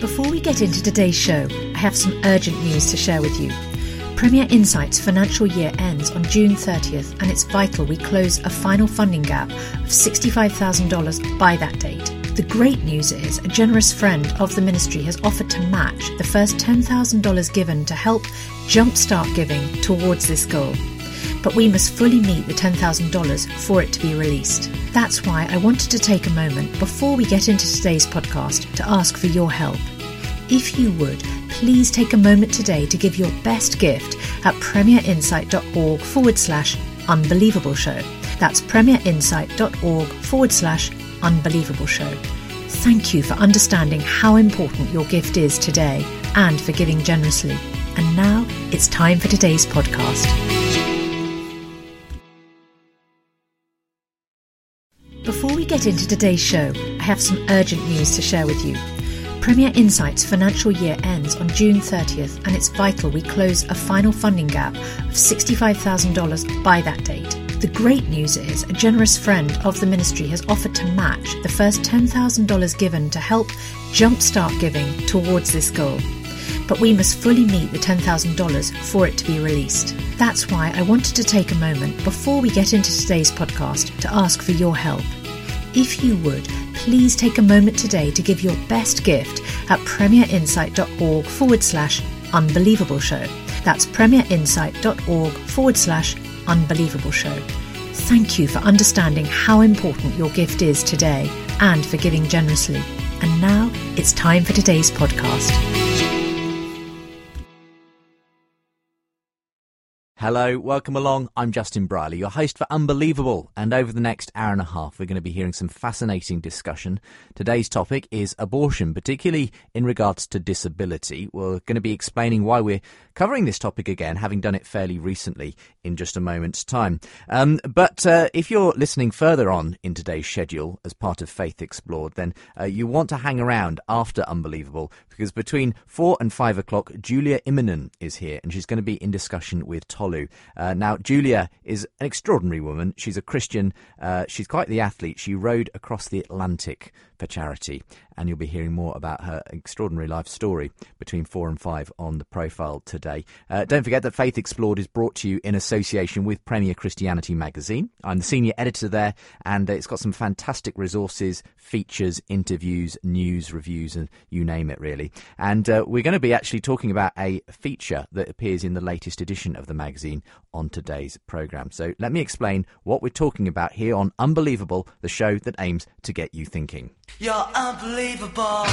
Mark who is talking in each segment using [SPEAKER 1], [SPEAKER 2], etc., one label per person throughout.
[SPEAKER 1] Before we get into today's show, I have some urgent news to share with you. Premier Insight's financial year ends on June 30th, and it's vital we close a final funding gap of $65,000 by that date. The great news is a generous friend of the ministry has offered to match the first $10,000 given to help jumpstart giving towards this goal. But we must fully meet the $10,000 for it to be released. That's why I wanted to take a moment before we get into today's podcast to ask for your help. If you would, please take a moment today to give your best gift at premierinsight.org/unbelievable show. That's premierinsight.org/unbelievable show. Thank you for understanding how important your gift is today and for giving generously. And now it's time for today's podcast. Before we get into today's show, I have some urgent news to share with you. Premier Insight's financial year ends on June 30th, and it's vital we close a final funding gap of $65,000 by that date. The great news is a generous friend of the ministry has offered to match the first $10,000 given to help jumpstart giving towards this goal. But we must fully meet the $10,000 for it to be released. That's why I wanted to take a moment before we get into today's podcast to ask for your help. If you would, please take a moment today to give your best gift at premierinsight.org/unbelievable show. That's premierinsight.org/unbelievable show. Thank you for understanding how important your gift is today and for giving generously. And now it's time for today's podcast.
[SPEAKER 2] Hello, welcome along. I'm Justin Brierley, your host for Unbelievable, and over the next hour and a half we're going to be hearing some fascinating discussion. Today's topic is abortion, particularly in regards to disability. We're going to be explaining why we're covering this topic again, having done it fairly recently, in just a moment's time. But if you're listening further on in today's schedule as part of Faith Explored, then you want to hang around after Unbelievable, because between 4 and 5 o'clock, Julia Immonen is here, and she's going to be in discussion with Tolu. Now, Julia is an extraordinary woman. She's a Christian. She's quite the athlete. She rowed across the Atlantic for charity, and you'll be hearing more about her extraordinary life story between 4 and 5 on the profile today. Don't forget that Faith Explored is brought to you in association with Premier Christianity magazine. I'm the senior editor there, and it's got some fantastic resources, features, interviews, news, reviews, and you name it, really. And we're going to be actually talking about a feature that appears in the latest edition of the magazine on today's programme. So let me explain what we're talking about here on Unbelievable, the show that aims to get you thinking.
[SPEAKER 3] You're unbelievable.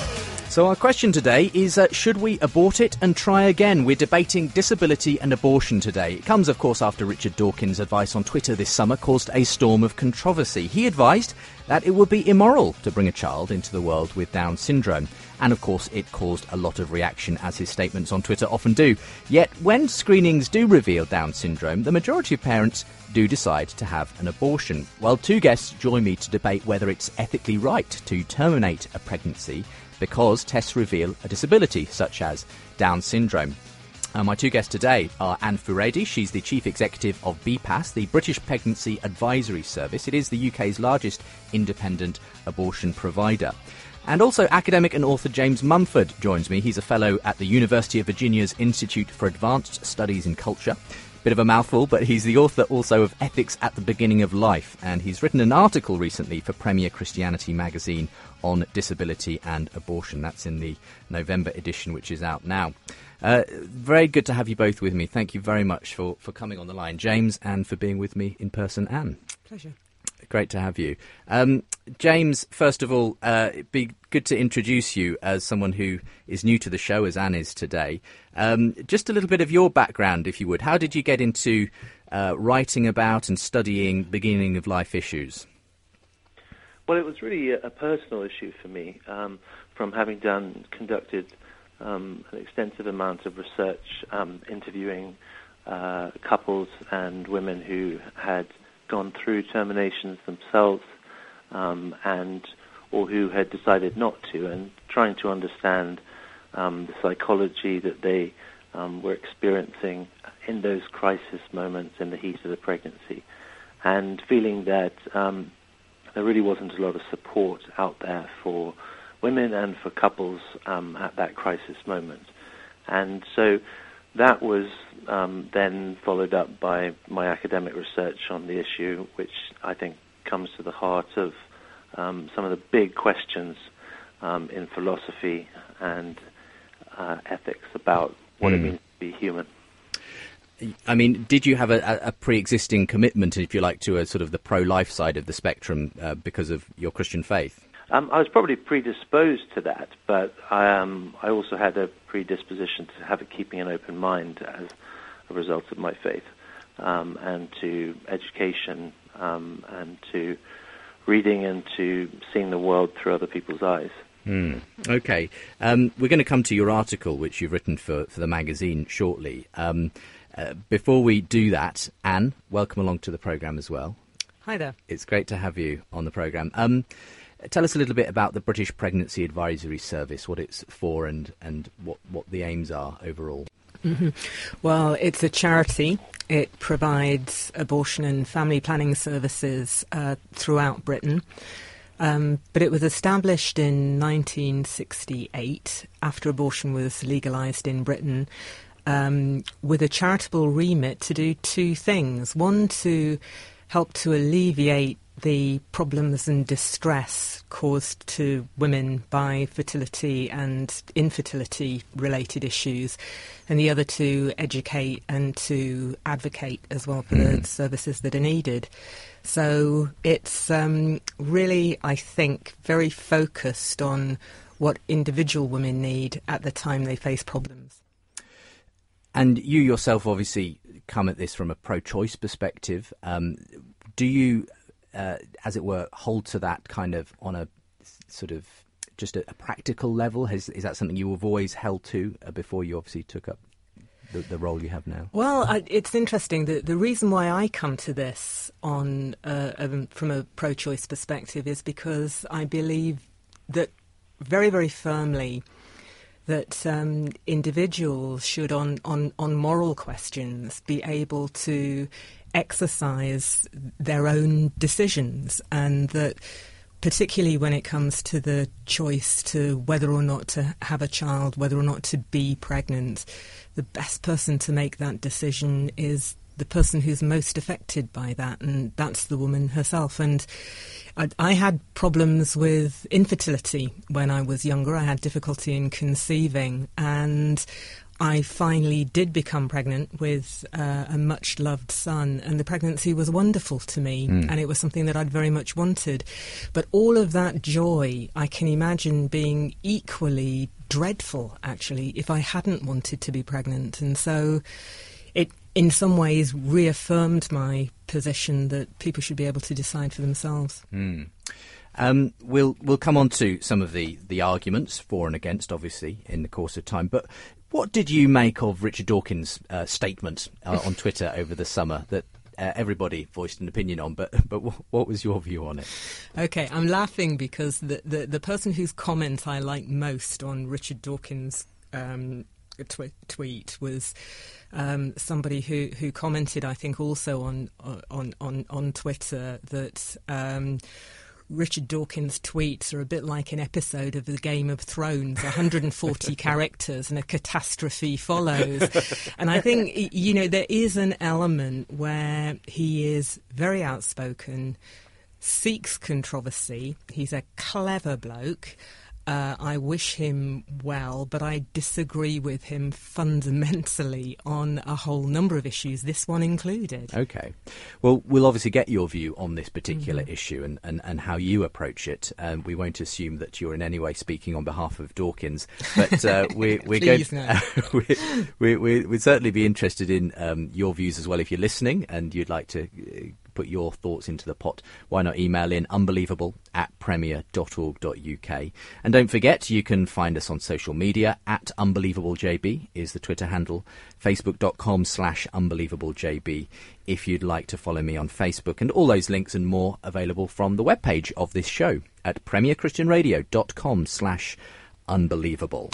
[SPEAKER 2] So our question today is, should we abort it and try again? We're debating disability and abortion today. It comes, of course, after Richard Dawkins' advice on Twitter this summer caused a storm of controversy. He advised that it would be immoral to bring a child into the world with Down syndrome. And, of course, it caused a lot of reaction, as his statements on Twitter often do. Yet, when screenings do reveal Down syndrome, the majority of parents do decide to have an abortion. Well, two guests join me to debate whether it's ethically right to terminate a pregnancy because tests reveal a disability, such as Down syndrome. My two guests today are Anne Furedi. She's the Chief Executive of BPAS, the British Pregnancy Advisory Service. It is the UK's largest independent abortion provider. And also academic and author James Mumford joins me. He's a fellow at the University of Virginia's Institute for Advanced Studies in Culture. Bit of a mouthful, but he's the author also of Ethics at the Beginning of Life, and he's written an article recently for Premier Christianity magazine on disability and abortion. That's in the November edition, which is out now. Very good to have you both with me. Thank you very much for coming on the line, James, and for being with me in person, Anne.
[SPEAKER 4] Pleasure.
[SPEAKER 2] Great to have you. James, first of all, it'd be good to introduce you as someone who is new to the show, as Anne is today. Just a little bit of your background, if you would. How did you get into writing about and studying beginning of life issues?
[SPEAKER 5] Well, it was really a personal issue for me, from having conducted an extensive amount of research, interviewing couples and women who had gone through terminations themselves, or who had decided not to, and trying to understand the psychology that they were experiencing in those crisis moments in the heat of the pregnancy, and feeling that there really wasn't a lot of support out there for women and for couples at that crisis moment. And so that was then followed up by my academic research on the issue, which I think comes to the heart of some of the big questions in philosophy and ethics about what it means to be human.
[SPEAKER 2] I mean, did you have a pre-existing commitment, if you like, to a sort of the pro-life side of the spectrum because of your Christian faith?
[SPEAKER 5] I was probably predisposed to that, but I also had a predisposition to have keeping an open mind as a result of my faith, and to education, and to reading and to seeing the world through other people's eyes.
[SPEAKER 2] Okay. We're going to come to your article, which you've written for the magazine shortly. Before we do that, Anne, welcome along to the programme as well.
[SPEAKER 4] Hi there.
[SPEAKER 2] It's great to have you on the programme. Tell us a little bit about the British Pregnancy Advisory Service, what it's for and what the aims are overall.
[SPEAKER 4] Mm-hmm. Well, it's a charity. It provides abortion and family planning services throughout Britain. But it was established in 1968 after abortion was legalised in Britain, with a charitable remit to do two things. One, to help to alleviate the problems and distress caused to women by fertility and infertility-related issues, and the other to educate and to advocate as well for the services that are needed. So it's really, I think, very focused on what individual women need at the time they face problems.
[SPEAKER 2] And you yourself obviously come at this from a pro-choice perspective. Do you, as it were, hold to that kind of on a sort of just a practical level? Is that something you have always held to before you obviously took up the role you have now? Well,
[SPEAKER 4] it's interesting. The reason why I come to this on from a pro-choice perspective is because I believe that very, very firmly that individuals should, on moral questions, be able to exercise their own decisions, and that particularly when it comes to the choice to whether or not to have a child, whether or not to be pregnant, the best person to make that decision is the person who's most affected by that, and that's the woman herself. And I had problems with infertility when I was younger. I had difficulty in conceiving, and I finally did become pregnant with a much-loved son, and the pregnancy was wonderful to me, and it was something that I'd very much wanted. But all of that joy, I can imagine being equally dreadful, actually, if I hadn't wanted to be pregnant. And so it, in some ways, reaffirmed my position that people should be able to decide for themselves.
[SPEAKER 2] We'll come on to some of the arguments for and against, obviously, in the course of time. But what did you make of Richard Dawkins' statement on Twitter over the summer that everybody voiced an opinion on? But what was your view on it? Okay,
[SPEAKER 4] I'm laughing because the person whose comment I liked most on Richard Dawkins' tweet was somebody who commented, I think, also on Twitter that Richard Dawkins' tweets are a bit like an episode of the Game of Thrones, 140 characters and a catastrophe follows. And I think, there is an element where he is very outspoken, seeks controversy. He's a clever bloke. I wish him well, but I disagree with him fundamentally on a whole number of issues, this one included. OK. Well, we'll obviously get your view on this particular issue and how you approach it. We won't assume that you're in any way speaking on behalf of Dawkins, but we'd certainly be interested in your views as well. If you're listening and you'd like to put your thoughts into the pot, why not email in unbelievable@premier.org.uk. And don't forget, you can find us on social media. @UnbelievableJB is the Twitter handle, facebook.com/UnbelievableJB if you'd like to follow me on Facebook. And all those links and more available from the webpage of this show at premierchristianradio.com/unbelievable.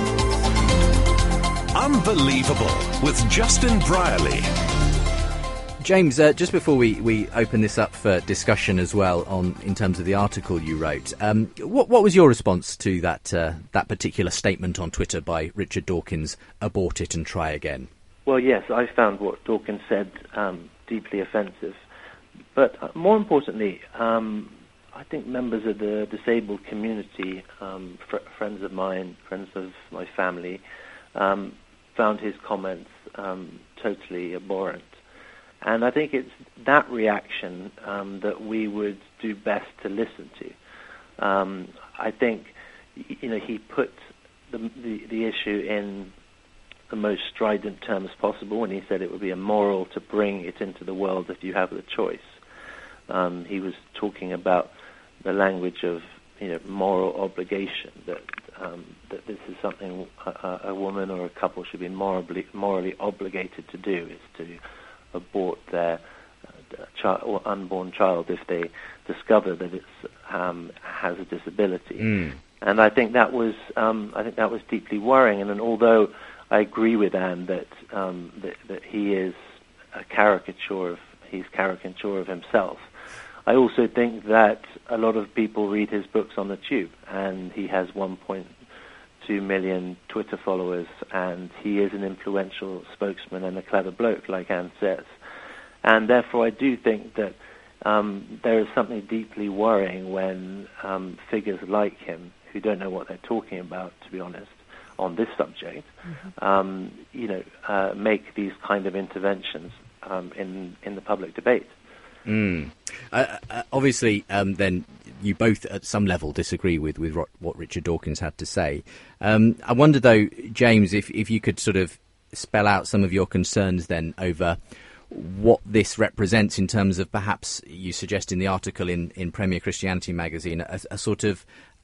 [SPEAKER 6] Unbelievable with Justin Brierley.
[SPEAKER 2] James, just before we open this up for discussion as well, in terms of the article you wrote, what was your response to that particular statement on Twitter by Richard Dawkins? Abort it and try again.
[SPEAKER 5] Well, yes, I found what Dawkins said deeply offensive, but more importantly, I think members of the disabled community, friends of mine, friends of my family, found his comments totally abhorrent. And I think it's that reaction that we would do best to listen to. I think, he put the issue in the most strident terms possible when he said it would be immoral to bring it into the world if you have the choice. He was talking about the language of moral obligation, that this is something a woman or a couple should be morally obligated to do, is to abort their child or unborn child if they discover that it has a disability. And I think that was deeply worrying. And although I agree with Anne that he is he's caricature of himself, I also think that a lot of people read his books on the tube, and he has 1.2 million Twitter followers, and he is an influential spokesman and a clever bloke, like Anne says. And therefore I do think that there is something deeply worrying when figures like him, who don't know what they're talking about, to be honest, on this subject, make these kind of interventions in the public debate.
[SPEAKER 2] Obviously, then you both at some level disagree with what Richard Dawkins had to say. I wonder, though, James, if you could sort of spell out some of your concerns then over what this represents in terms of, perhaps you suggest in the article in Premier Christianity magazine, a sort of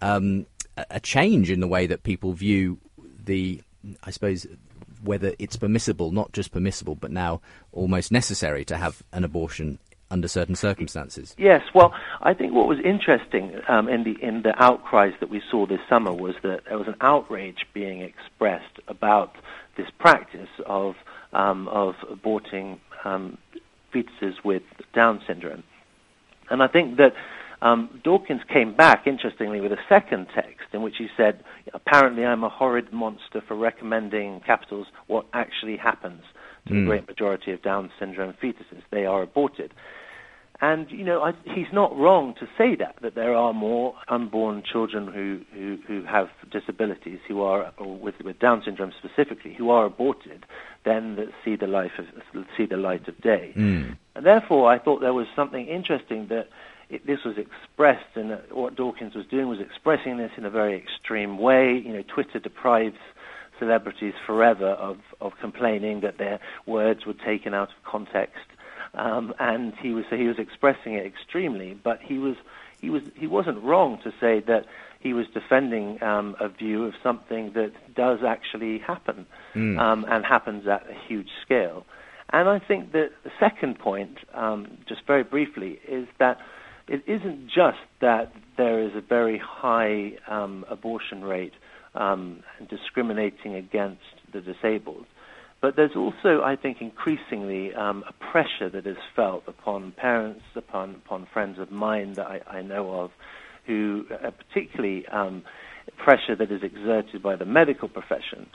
[SPEAKER 2] a change in the way that people view I suppose, whether it's permissible, not just permissible, but now almost necessary to have an abortion under certain circumstances.
[SPEAKER 5] Yes, well, I think what was interesting in the outcries that we saw this summer was that there was an outrage being expressed about this practice of aborting fetuses with Down syndrome. And I think that Dawkins came back, interestingly, with a second text in which he said, apparently I'm a horrid monster for recommending, capitals, what actually happens to the great majority of Down syndrome fetuses. They are aborted. And, he's not wrong to say that there are more unborn children who have disabilities, who are, or with Down syndrome specifically, who are aborted, than that see the light of day. And therefore, I thought there was something interesting that this was expressed, and what Dawkins was doing was expressing this in a very extreme way. Twitter deprives celebrities forever of complaining that their words were taken out of context, and he was expressing it extremely. But he wasn't wrong to say that he was defending a view of something that does actually happen, and happens at a huge scale. And I think that the second point, just very briefly, is that it isn't just that there is a very high abortion rate discriminating against the disabled, but there's also, I think, increasingly a pressure that is felt upon parents, upon friends of mine that I know of, who particularly pressure that is exerted by the medical profession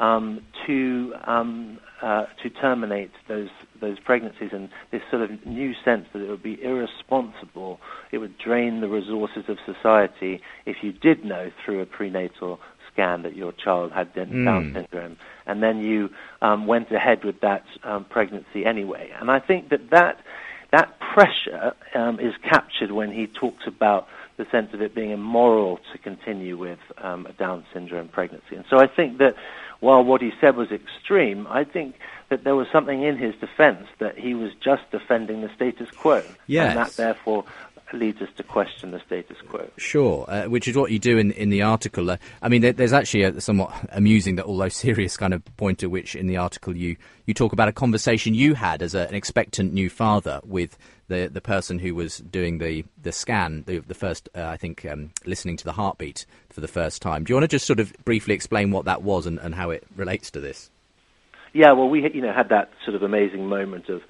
[SPEAKER 5] to terminate those pregnancies, and this sort of new sense that it would be irresponsible, it would drain the resources of society if you did know through a prenatal scan that your child had Down syndrome, and then you went ahead with that pregnancy anyway. And I think that pressure is captured when he talks about the sense of it being immoral to continue with a Down syndrome pregnancy. And so I think that while what he said was extreme, I think that there was something in his defense that he was just defending the status quo.
[SPEAKER 2] Yes.
[SPEAKER 5] And that therefore leads us to question the status quo.
[SPEAKER 2] Sure, which is what you do in the article. I mean, there's actually a somewhat amusing, that although serious kind of point at which in the article you talk about a conversation you had as an expectant new father with the person who was doing the scan, the first, I think, listening to the heartbeat for the first time. Do you want to just sort of briefly explain what that was and how it relates to this?
[SPEAKER 5] Yeah, well, we had that sort of amazing moment of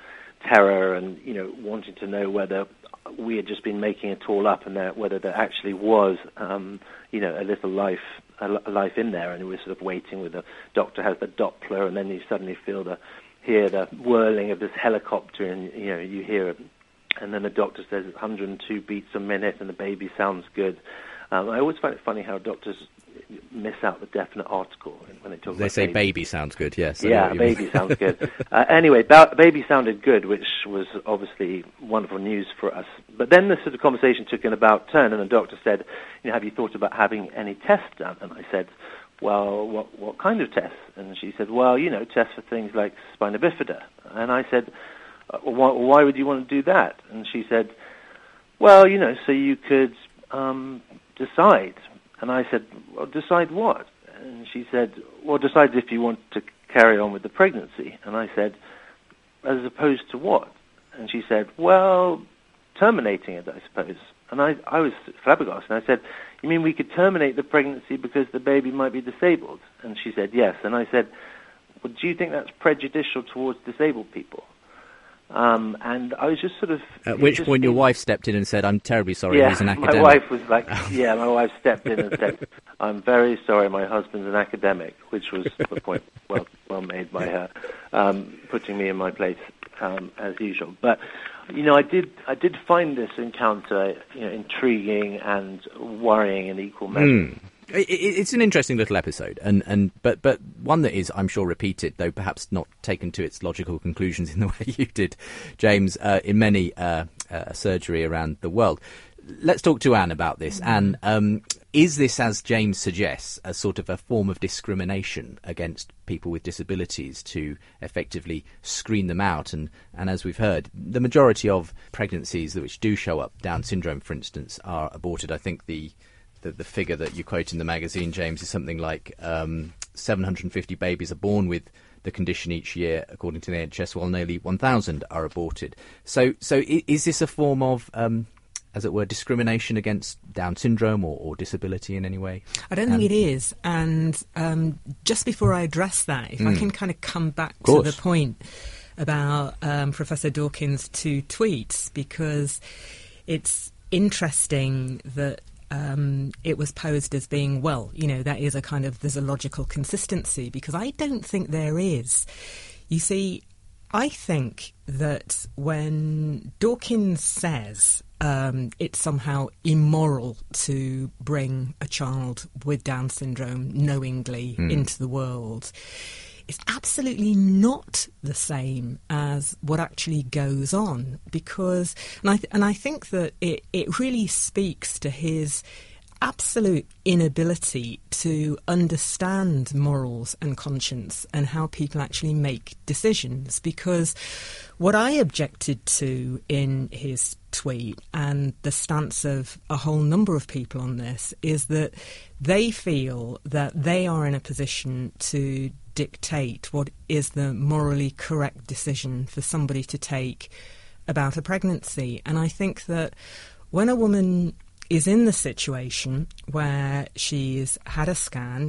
[SPEAKER 5] terror and, wanting to know whether we had just been making it all up and whether there actually was, a little life in there. And we were sort of waiting with the doctor has the Doppler, and then you suddenly hear the whirling of this helicopter, and, you hear it. And then the doctor says 102 beats a minute and the baby sounds good. I always find it funny how doctors miss out the definite article when they talk about
[SPEAKER 2] They say baby sounds good, yes.
[SPEAKER 5] Yeah, baby sounds good. Anyway, baby sounded good, which was obviously wonderful news for us. But then the sort of conversation took an about turn, and the doctor said, have you thought about having any tests done? And I said, well, what kind of tests? And she said, well, tests for things like spina bifida. And I said, why would you want to do that? And she said, well, so you could decide. And I said, well, decide what? And she said, well, decide if you want to carry on with the pregnancy. And I said, as opposed to what? And she said, well, terminating it, I suppose. And I was flabbergasted. And I said, you mean we could terminate the pregnancy because the baby might be disabled? And she said, yes. And I said, well, do you think that's prejudicial towards disabled people? And I was just sort of...
[SPEAKER 2] At which point your wife stepped in and said, I'm terribly sorry, he's an academic.
[SPEAKER 5] My wife was like, my wife stepped in and said, I'm very sorry, my husband's an academic, which was the point well made by her, putting me in my place, as usual. But, I did find this encounter, intriguing and worrying in equal measure.
[SPEAKER 2] It's an interesting little episode, but one that is, I'm sure, repeated, though perhaps not taken to its logical conclusions in the way you did, James, in many surgery around the world. Let's talk to Anne about this. Anne, is this, as James suggests, a sort of a form of discrimination against people with disabilities to effectively screen them out? And as we've heard, the majority of pregnancies which do show up, Down syndrome, for instance, are aborted. I think the figure that you quote in the magazine, James, is something like 750 babies are born with the condition each year, according to the NHS, while nearly 1,000 are aborted. So is this a form of, as it were, discrimination against Down syndrome or disability in any way?
[SPEAKER 4] I don't think it is. And just before I address that, if I can kind of come back to the point about Professor Dawkins' 2 tweets, because it's interesting that it was posed as being, that is there's a logical consistency, because I don't think there is. You see, I think that when Dawkins says it's somehow immoral to bring a child with Down syndrome knowingly into the world, it's absolutely not the same as what actually goes on, because, and I think that it really speaks to his absolute inability to understand morals and conscience and how people actually make decisions. Because what I objected to in his tweet, and the stance of a whole number of people on this, is that they feel that they are in a position to dictate what is the morally correct decision for somebody to take about a pregnancy. And I think that when a woman is in the situation where she's had a scan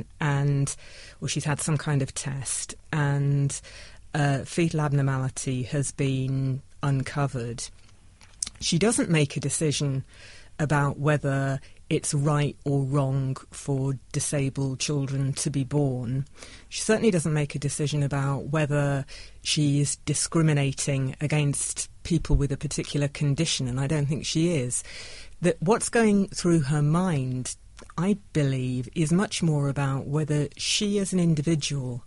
[SPEAKER 4] or she's had some kind of test and fetal abnormality has been uncovered, she doesn't make a decision about whether it's right or wrong for disabled children to be born. She certainly doesn't make a decision about whether she is discriminating against people with a particular condition, and I don't think she is. That what's going through her mind, I believe, is much more about whether she as an individual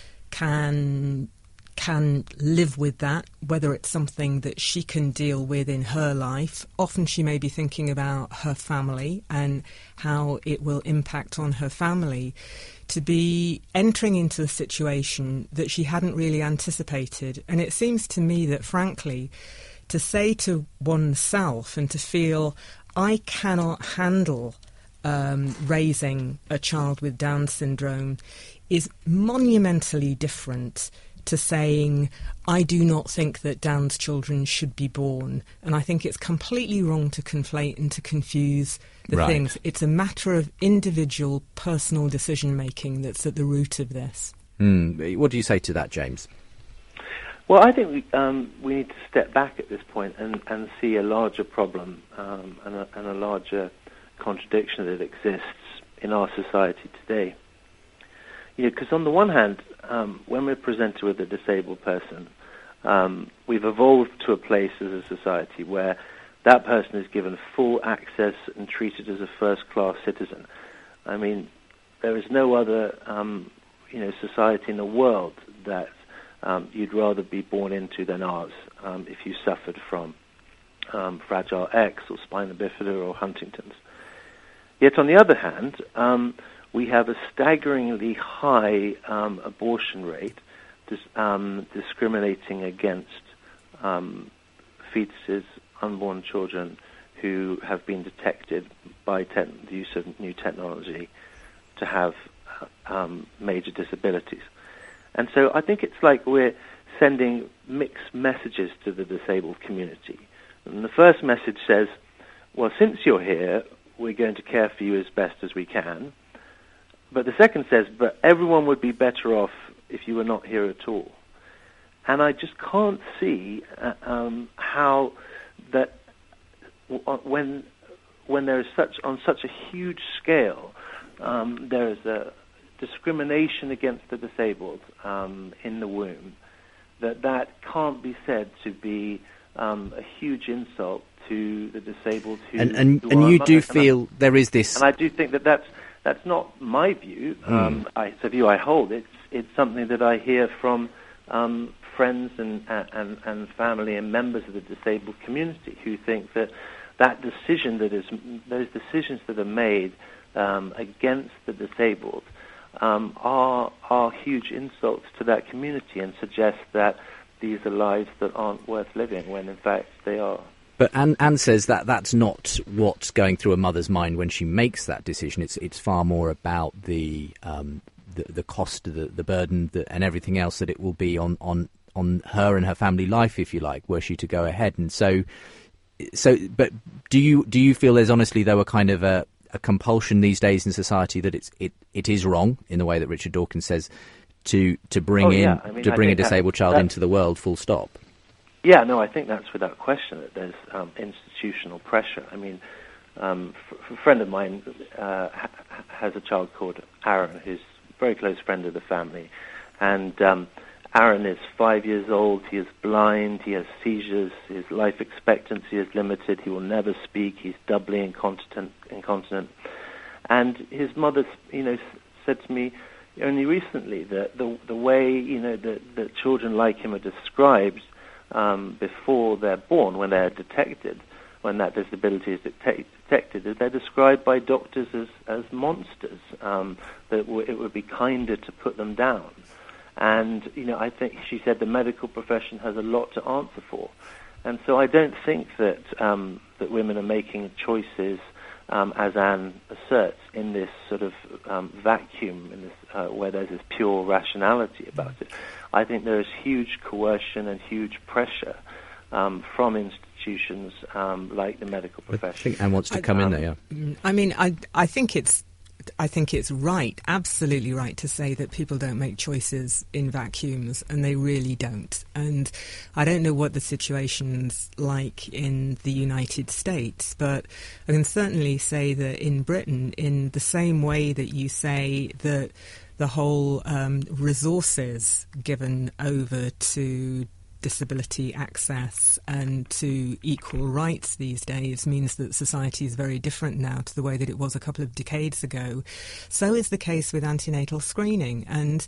[SPEAKER 4] can live with that, whether it's something that she can deal with in her life. Often she may be thinking about her family and how it will impact on her family, to be entering into a situation that she hadn't really anticipated. And it seems to me that, frankly, to say to oneself and to feel, I cannot handle raising a child with Down syndrome, is monumentally different to saying, I do not think that Down's children should be born. And I think it's completely wrong to conflate and to confuse the things. It's a matter of individual, personal decision-making that's at the root of this.
[SPEAKER 2] What do you say to that, James?
[SPEAKER 5] Well, I think we need to step back at this point and see a larger problem and a larger contradiction that exists in our society today. Because on the one hand, when we're presented with a disabled person, we've evolved to a place as a society where that person is given full access and treated as a first-class citizen. I mean, there is no other society in the world that you'd rather be born into than ours if you suffered from Fragile X or spina bifida or Huntington's. Yet on the other hand, we have a staggeringly high abortion rate, discriminating against fetuses, unborn children who have been detected by the use of new technology to have major disabilities. And so I think it's like we're sending mixed messages to the disabled community. And the first message says, well, since you're here, we're going to care for you as best as we can. But the second says, but everyone would be better off if you were not here at all. And I just can't see how that when there is on such a huge scale, there is a discrimination against the disabled in the womb, that can't be said to be a huge insult to the disabled
[SPEAKER 2] and you do feel there is this,
[SPEAKER 5] and I do think that's not my view. It's a view I hold. It's something that I hear from friends and family and members of the disabled community who think that decision those decisions that are made against the disabled are huge insults to that community and suggest that these are lives that aren't worth living, when in fact they are.
[SPEAKER 2] But Anne says that that's not what's going through a mother's mind when she makes that decision. It's far more about the cost, the burden, and everything else that it will be on her and her family life, if you like, were she to go ahead. And so. But do you feel there's honestly, though, a kind of a compulsion these days in society that it is wrong in the way that Richard Dawkins says to bring a disabled child into the world, full stop?
[SPEAKER 5] Yeah, no, I think that's without question that there's institutional pressure. I mean, a friend of mine has a child called Aaron, who's a very close friend of the family, and Aaron is 5 years old, he is blind, he has seizures, his life expectancy is limited, he will never speak, he's doubly incontinent. And his mother, said to me only recently that the way, that children like him are described before they're born, when they're detected, when that disability is detected, is they're described by doctors as monsters, that it would be kinder to put them down. And, I think she said the medical profession has a lot to answer for. And so I don't think that that women are making choices, as Anne asserts, in this sort of vacuum, in this, where there's this pure rationality about it. I think there is huge coercion and huge pressure from institutions like the medical profession.
[SPEAKER 2] I think Anne wants to come in there, yeah.
[SPEAKER 4] I mean, I think it's right, absolutely right, to say that people don't make choices in vacuums, and they really don't. And I don't know what the situation's like in the United States, but I can certainly say that in Britain, in the same way that you say that the whole resources given over to disability access and to equal rights these days means that society is very different now to the way that it was a couple of decades ago. So is the case with antenatal screening. And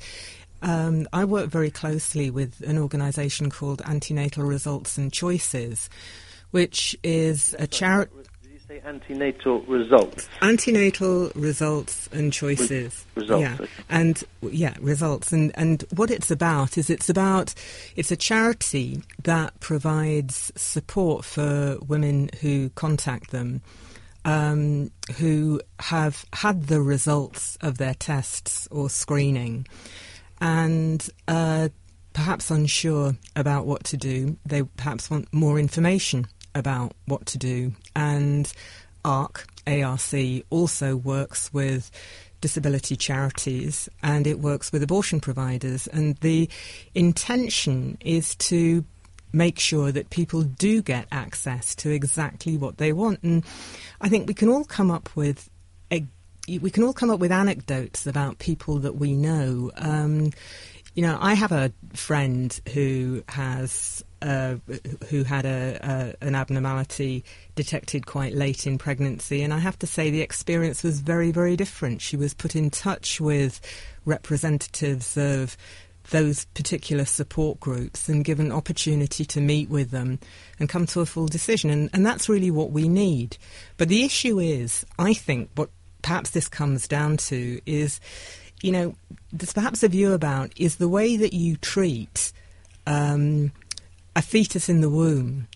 [SPEAKER 4] I work very closely with an organisation called Antenatal Results and Choices, which is a charity.
[SPEAKER 5] Say antenatal results.
[SPEAKER 4] Antenatal results and choices.
[SPEAKER 5] Results.
[SPEAKER 4] Yeah. And results. And what it's about is it's a charity that provides support for women who contact them, who have had the results of their tests or screening, and perhaps unsure about what to do. They perhaps want more information about what to do, and ARC also works with disability charities, and it works with abortion providers. And the intention is to make sure that people do get access to exactly what they want. And I think we can all come up with anecdotes about people that we know. I have a friend who has had an abnormality detected quite late in pregnancy, and I have to say the experience was very, very different. She was put in touch with representatives of those particular support groups and given opportunity to meet with them and come to a full decision, and that's really what we need. But the issue is, I think, what perhaps this comes down to is, there's perhaps a view about is the way that you treat a fetus in the womb,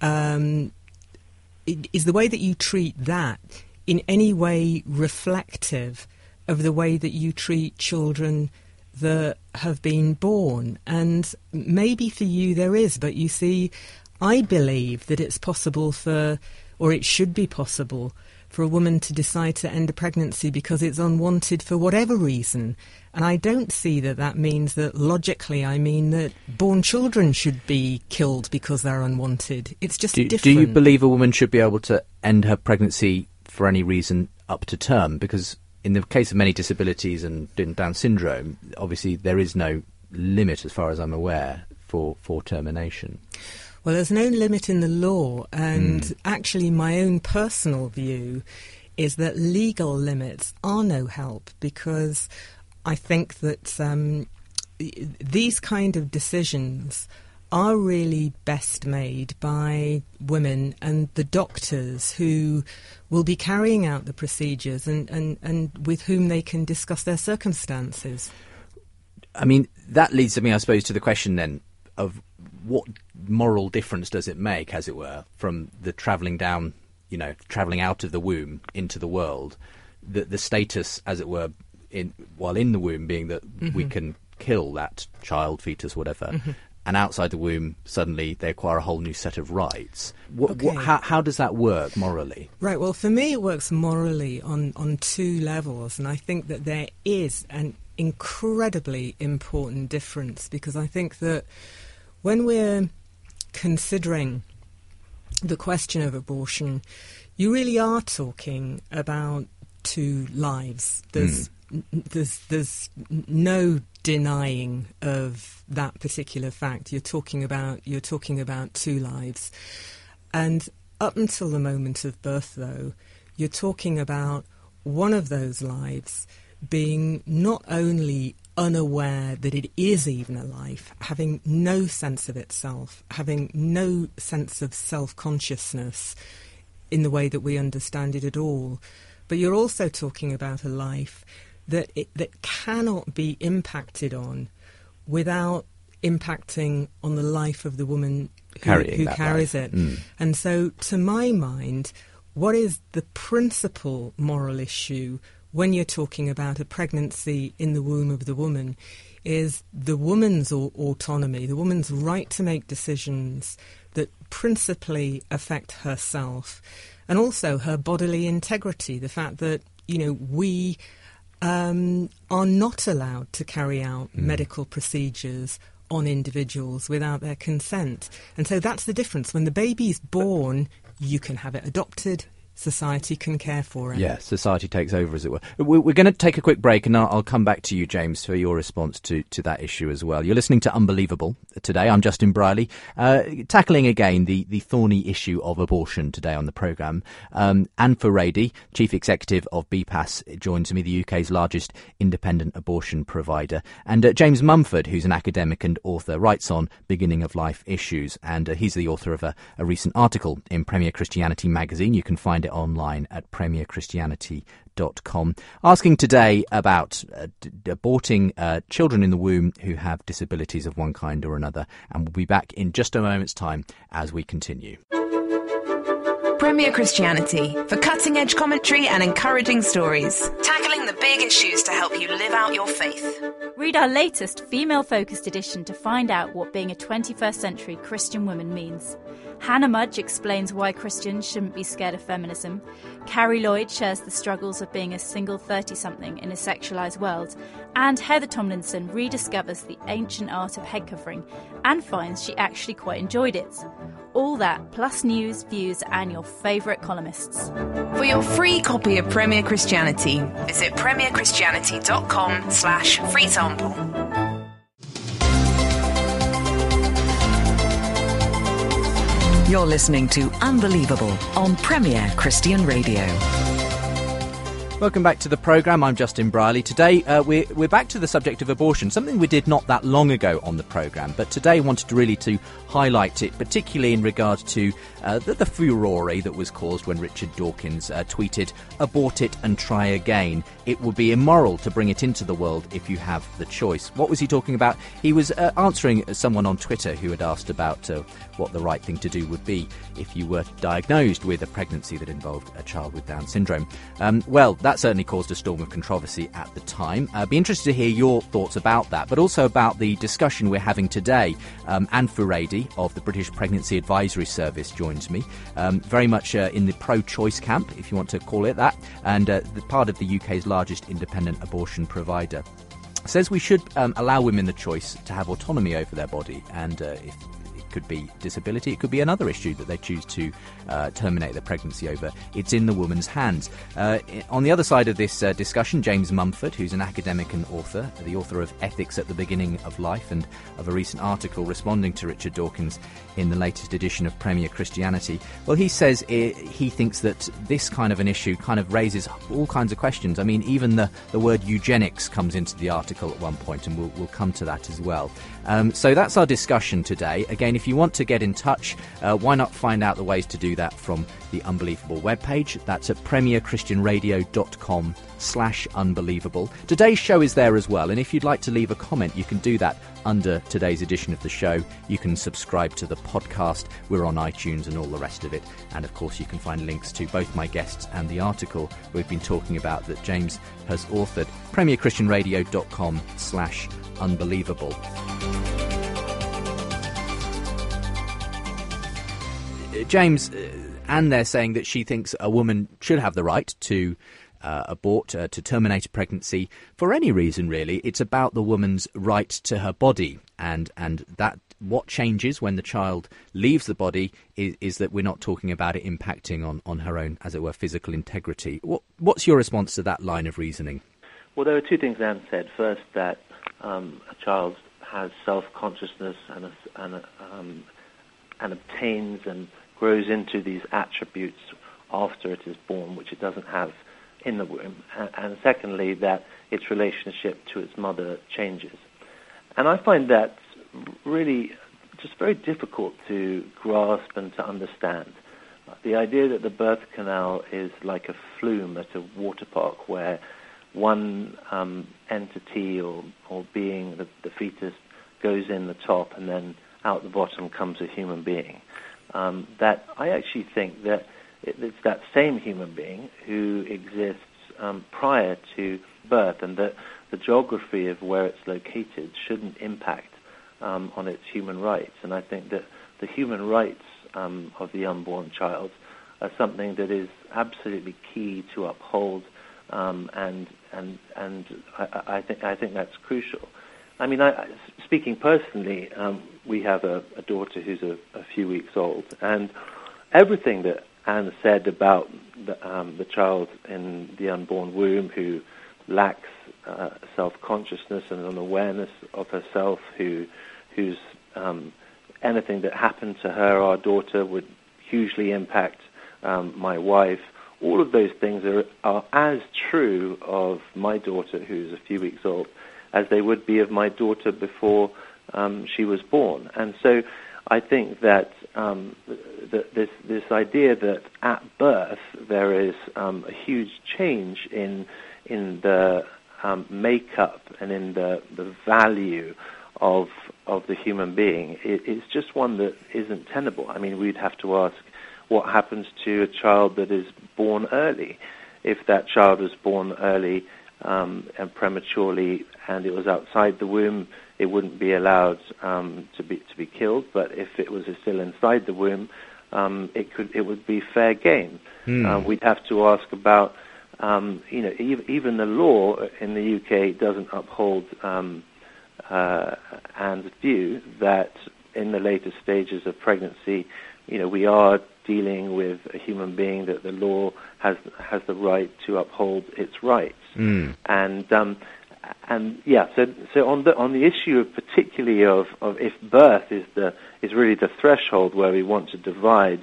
[SPEAKER 4] is the way that you treat that in any way reflective of the way that you treat children that have been born? And maybe for you there is, but you see, I believe that it's possible or it should be possible for a woman to decide to end a pregnancy because it's unwanted for whatever reason. And I don't see that means that logically, I mean that born children should be killed because they're unwanted. It's just different.
[SPEAKER 2] Do you believe a woman should be able to end her pregnancy for any reason up to term? Because in the case of many disabilities and Down syndrome, obviously there is no limit, as far as I'm aware, for termination.
[SPEAKER 4] Well, there's no limit in the law, and actually my own personal view is that legal limits are no help, because I think that these kind of decisions are really best made by women and the doctors who will be carrying out the procedures and with whom they can discuss their circumstances.
[SPEAKER 2] I mean, that leads me, I suppose, to the question then of what moral difference does it make, as it were, from the travelling down, travelling out of the womb into the world, the status, as it were, while in the womb being that we can kill that child, fetus, whatever, and outside the womb, suddenly they acquire a whole new set of rights. How does that work morally?
[SPEAKER 4] Right, well, for me it works morally on two levels, and I think that there is an incredibly important difference, because I think that when we're considering the question of abortion, you really are talking about two lives. There's no denying of that particular fact. You're talking about two lives. And up until the moment of birth, though, you're talking about one of those lives being not only unaware that it is even a life, having no sense of itself, having no sense of self-consciousness in the way that we understand it at all, but you're also talking about a life that cannot be impacted on without impacting on the life of the woman who carries it. And so, to my mind, what is the principal moral issue when you're talking about a pregnancy in the womb of the woman is the woman's autonomy, the woman's right to make decisions that principally affect herself, and also her bodily integrity, the fact that, we are not allowed to carry out medical procedures on individuals without their consent. And so that's the difference. When the baby's born, you can have it adopted. Society can care for it. Yeah,
[SPEAKER 2] society takes over, as it were. We're going to take a quick break, and I'll come back to you, James, for your response to that issue as well. You're listening to Unbelievable today. I'm Justin Briley, tackling again the thorny issue of abortion today on the programme. Anne Furedi, Chief Executive of BPAS, joins me, the UK's largest independent abortion provider. And James Mumford, who's an academic and author, writes on beginning of life issues. And he's the author of a recent article in Premier Christianity magazine. You can find it online at premierchristianity.com, asking today about aborting children in the womb who have disabilities of one kind or another. And we'll be back in just a moment's time as we continue.
[SPEAKER 6] Premier Christianity, for cutting-edge commentary and encouraging stories, tackling the big issues to help you live out your faith.
[SPEAKER 7] Read our latest female-focused edition to find out what being a 21st century Christian woman means. Hannah Mudge explains why Christians shouldn't be scared of feminism. Carrie Lloyd shares the struggles of being a single 30-something in a sexualised world. And Heather Tomlinson rediscovers the ancient art of head covering and finds she actually quite enjoyed it. All that, plus news, views and your favourite columnists.
[SPEAKER 6] For your free copy of Premier Christianity, visit premierchristianity.com/free sample.
[SPEAKER 8] You're listening to Unbelievable on Premier Christian Radio.
[SPEAKER 2] Welcome back to the programme. I'm Justin Brierley. Today we're back to the subject of abortion, something we did not that long ago on the programme, but today I wanted really to highlight it, particularly in regard to the furore that was caused when Richard Dawkins tweeted, "Abort it and try again. It would be immoral to bring it into the world if you have the choice." What was he talking about? He was answering someone on Twitter who had asked about what the right thing to do would be if you were diagnosed with a pregnancy that involved a child with Down syndrome. Well, that certainly caused a storm of controversy at the time. I'd be interested to hear your thoughts about that, but also about the discussion we're having today. Anne Furedi of the British Pregnancy Advisory Service joins me, very much in the pro-choice camp, if you want to call it that, and the part of the UK's largest independent abortion provider. Says we should allow women the choice to have autonomy over their body, and if it could be disability, it could be another issue that they choose to terminate the pregnancy over. It's in the woman's hands. On the other side of this discussion, James Mumford, who's an academic and author, the author of Ethics at the Beginning of Life and of a recent article responding to Richard Dawkins in the latest edition of Premier Christianity. Well, he says he thinks that this kind of an issue kind of raises all kinds of questions. I mean, even the word eugenics comes into the article at one point, and we'll come to that as well. So that's our discussion today. Again, if you want to get in touch, why not find out the ways to do that from the Unbelievable webpage. That's at premierchristianradio.com/unbelievable. Today's show is there as well, and if you'd like to leave a comment, you can do that under today's edition of the show. You can subscribe to the podcast. We're on iTunes and all the rest of it. And of course, you can find links to both my guests and the article we've been talking about that James has authored. premierchristianradio.com/unbelievable. James, Anne there saying that she thinks a woman should have the right to abort, to terminate a pregnancy for any reason, really. It's about the woman's right to her body, and that what changes when the child leaves the body is that we're not talking about it impacting on her own, as it were, physical integrity. What's your response to that line of reasoning?
[SPEAKER 5] Well, there are two things Anne said. First, that a child has self-consciousness and obtains and grows into these attributes after it is born, which it doesn't have in the womb. And secondly, that its relationship to its mother changes. And I find that really just very difficult to grasp and to understand. The idea that the birth canal is like a flume at a water park where one entity or being, the fetus, goes in the top and then out the bottom comes a human being. That I actually think that it's that same human being who exists prior to birth, and that the geography of where it's located shouldn't impact on its human rights. And I think that the human rights of the unborn child are something that is absolutely key to uphold, and I think that's crucial. I mean, speaking personally, we have a daughter who's a few weeks old, and everything that Anne said about the child in the unborn womb who lacks self-consciousness and an awareness of herself, who's anything that happened to her, our daughter, would hugely impact my wife. All of those things are as true of my daughter, who's a few weeks old, as they would be of my daughter before she was born. And so I think that this idea that at birth there is a huge change in the makeup and in the value of the human being is just one that isn't tenable. I mean, we'd have to ask what happens to a child that is born early. If that child was born early and prematurely, and it was outside the womb, it wouldn't be allowed to be killed. But if it was still inside the womb, it would be fair game. We'd have to ask about, even the law in the UK doesn't uphold Anne's view that in the later stages of pregnancy, we are dealing with a human being, that the law has the right to uphold its rights. So on the issue of particularly of if birth is really the threshold where we want to divide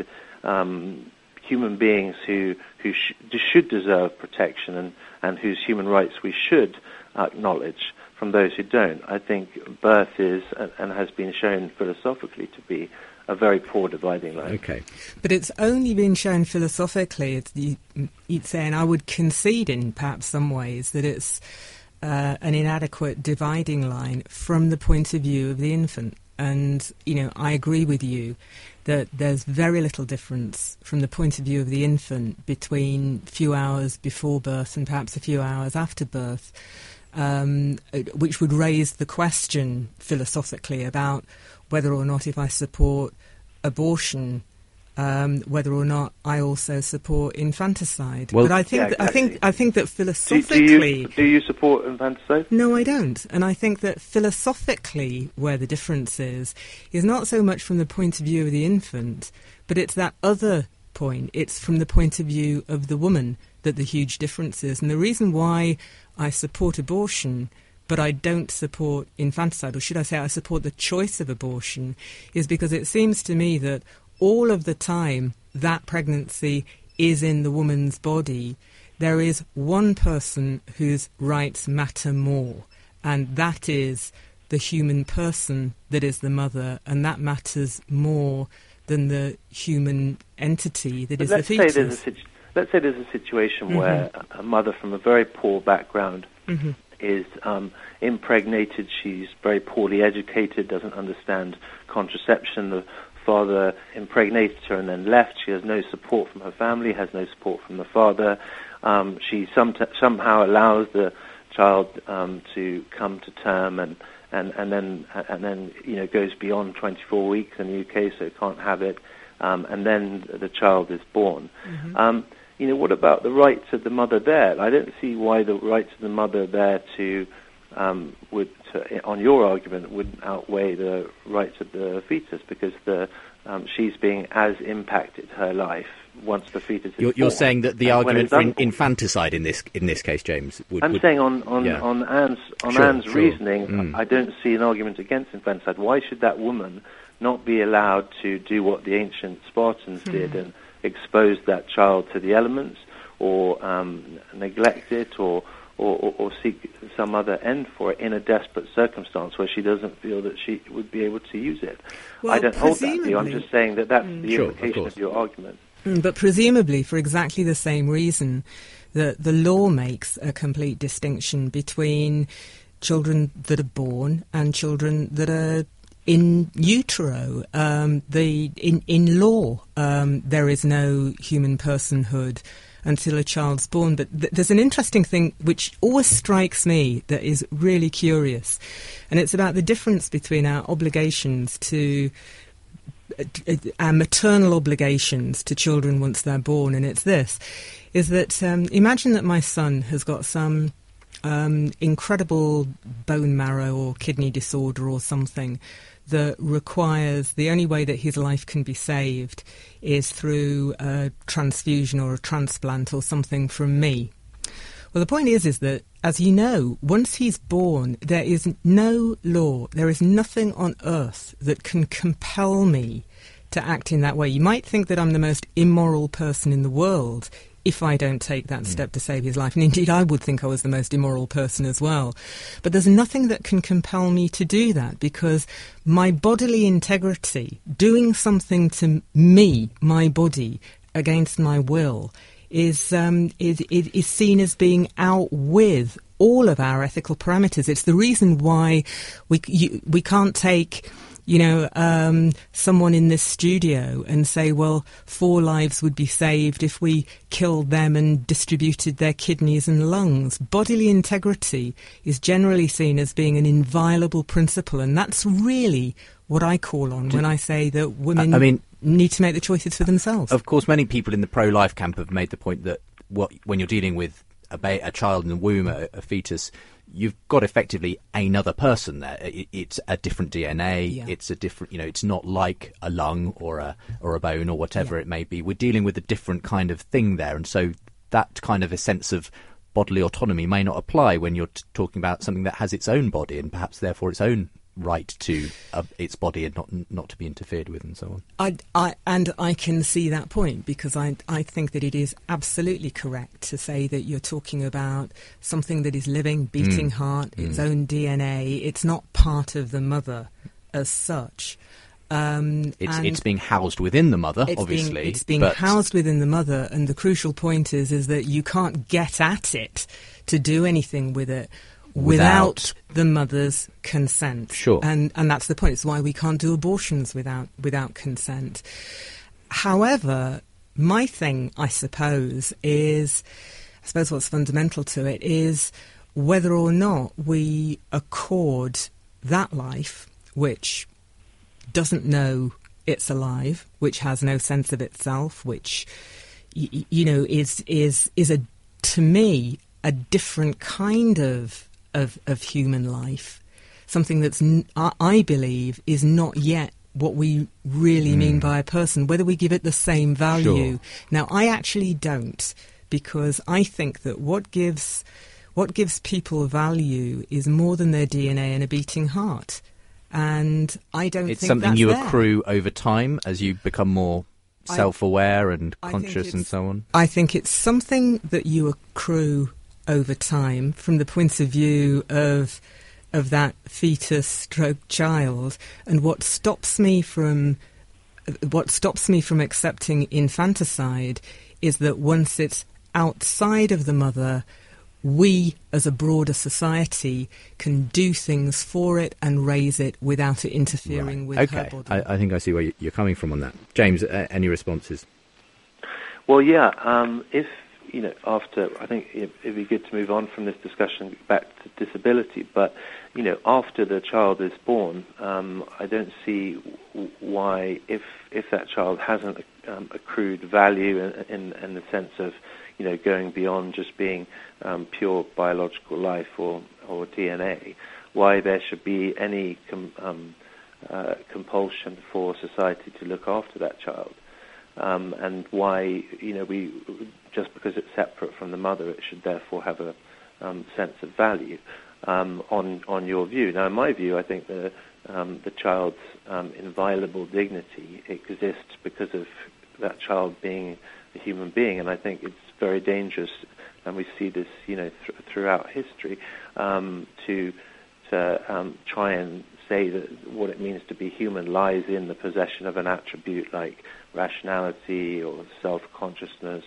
[SPEAKER 5] human beings who should deserve protection and whose human rights we should acknowledge from those who don't, I think birth is and has been shown philosophically to be a very poor dividing line.
[SPEAKER 4] Okay. But it's only been shown philosophically, you'd say, and I would concede in perhaps some ways, that it's an inadequate dividing line from the point of view of the infant. And, I agree with you that there's very little difference from the point of view of the infant between a few hours before birth and perhaps a few hours after birth, which would raise the question philosophically about whether or not, if I support abortion, whether or not I also support infanticide.
[SPEAKER 5] Well,
[SPEAKER 4] but I think that philosophically,
[SPEAKER 5] do you support infanticide?
[SPEAKER 4] No, I don't. And I think that philosophically, where the difference is not so much from the point of view of the infant, but it's that other point. It's from the point of view of the woman that the huge difference is. And the reason why I support abortion, but I don't support infanticide, or should I say I support the choice of abortion, is because it seems to me that all of the time that pregnancy is in the woman's body, there is one person whose rights matter more, and that is the human person that is the mother, and that matters more than the human entity that is the fetus.
[SPEAKER 5] Let's say there's a situation where a mother from a very poor background is impregnated, she's very poorly educated, doesn't understand contraception, the father impregnated her and then left, she has no support from her family, has no support from the father, she somehow allows the child to come to term and then goes beyond 24 weeks in the UK, so can't have it, and then the child is born. What about the rights of the mother there? I don't see why the rights of the mother there on your argument, would outweigh the rights of the fetus, because she's being as impacted her life once the fetus is born.
[SPEAKER 2] You're saying that the argument for infanticide in this case, James,
[SPEAKER 5] I'm saying on Anne's reasoning, I don't see an argument against infanticide. Why should that woman not be allowed to do what the ancient Spartans did and expose that child to the elements, or neglect it, or seek some other end for it in a desperate circumstance where she doesn't feel that she would be able to use it? Well, I don't hold that view. I'm just saying that's the implication of your argument.
[SPEAKER 4] But presumably for exactly the same reason that the law makes a complete distinction between children that are born and children that are in utero. In law, there is no human personhood until a child's born. But there's an interesting thing which always strikes me that is really curious, and it's about the difference between our obligations to our maternal obligations to children once they're born, and it's this, is that imagine that my son has got some incredible bone marrow or kidney disorder or something that requires, the only way that his life can be saved is through a transfusion or a transplant or something from me. Well, the point is that, as you know, once he's born, there is no law, there is nothing on earth that can compel me to act in that way. You might think that I'm the most immoral person in the world if I don't take that step to save his life. And indeed, I would think I was the most immoral person as well. But there's nothing that can compel me to do that, because my bodily integrity, doing something to me, my body, against my will, is seen as being out with all of our ethical parameters. It's the reason why we can't take someone in this studio and say, well, 4 lives would be saved if we killed them and distributed their kidneys and lungs. Bodily integrity is generally seen as being an inviolable principle, and that's really what I call on when I say that women... need to make the choices for themselves.
[SPEAKER 2] Of course, many people in the pro-life camp have made the point that when you're dealing with a child in the womb, a fetus, you've got effectively another person there. It's a different DNA.
[SPEAKER 4] Yeah.
[SPEAKER 2] It's a different, it's not like a lung or a bone or whatever it may be. We're dealing with a different kind of thing there, and so that kind of a sense of bodily autonomy may not apply when you're talking about something that has its own body and perhaps therefore its own right to its body and not to be interfered with and so on.
[SPEAKER 4] I can see that point, because I think that it is absolutely correct to say that you're talking about something that is living, beating heart, its own DNA. It's not part of the mother as such.
[SPEAKER 2] It's being housed within the mother, obviously.
[SPEAKER 4] It's being housed within the mother, and the crucial point is that you can't get at it to do anything with it without the mother's consent.
[SPEAKER 2] Sure.
[SPEAKER 4] And that's the point. It's why we can't do abortions without consent. However, my thing, I suppose what's fundamental to it is whether or not we accord that life, which doesn't know it's alive, which has no sense of itself, which is to me a different kind of human life, something that's I believe is not yet what we really mean by a person, whether we give it the same value.
[SPEAKER 2] Sure.
[SPEAKER 4] Now, I actually don't, because I think that what gives people value is more than their DNA and a beating heart. And I don't think
[SPEAKER 2] it's something
[SPEAKER 4] that's
[SPEAKER 2] you
[SPEAKER 4] there.
[SPEAKER 2] accrue over time as you become more self-aware and conscious and so on.
[SPEAKER 4] I think it's something that you accrue over time from the point of view of that fetus stroke child. And what stops me from accepting infanticide is that once it's outside of the mother, we as a broader society can do things for it and raise it without it interfering with her body.
[SPEAKER 2] I think I see where you're coming from on that. James, any responses?
[SPEAKER 5] Well, yeah, after, I think it'd be good to move on from this discussion back to disability, but, after the child is born, I don't see why, if that child hasn't accrued value in the sense of, going beyond just being pure biological life or DNA, why there should be any compulsion for society to look after that child. And why, we just because it's separate from the mother, it should therefore have a sense of value on your view. Now, in my view, I think the child's inviolable dignity exists because of that child being a human being, and I think it's very dangerous, and we see this, throughout history, to try and say that what it means to be human lies in the possession of an attribute like rationality or self-consciousness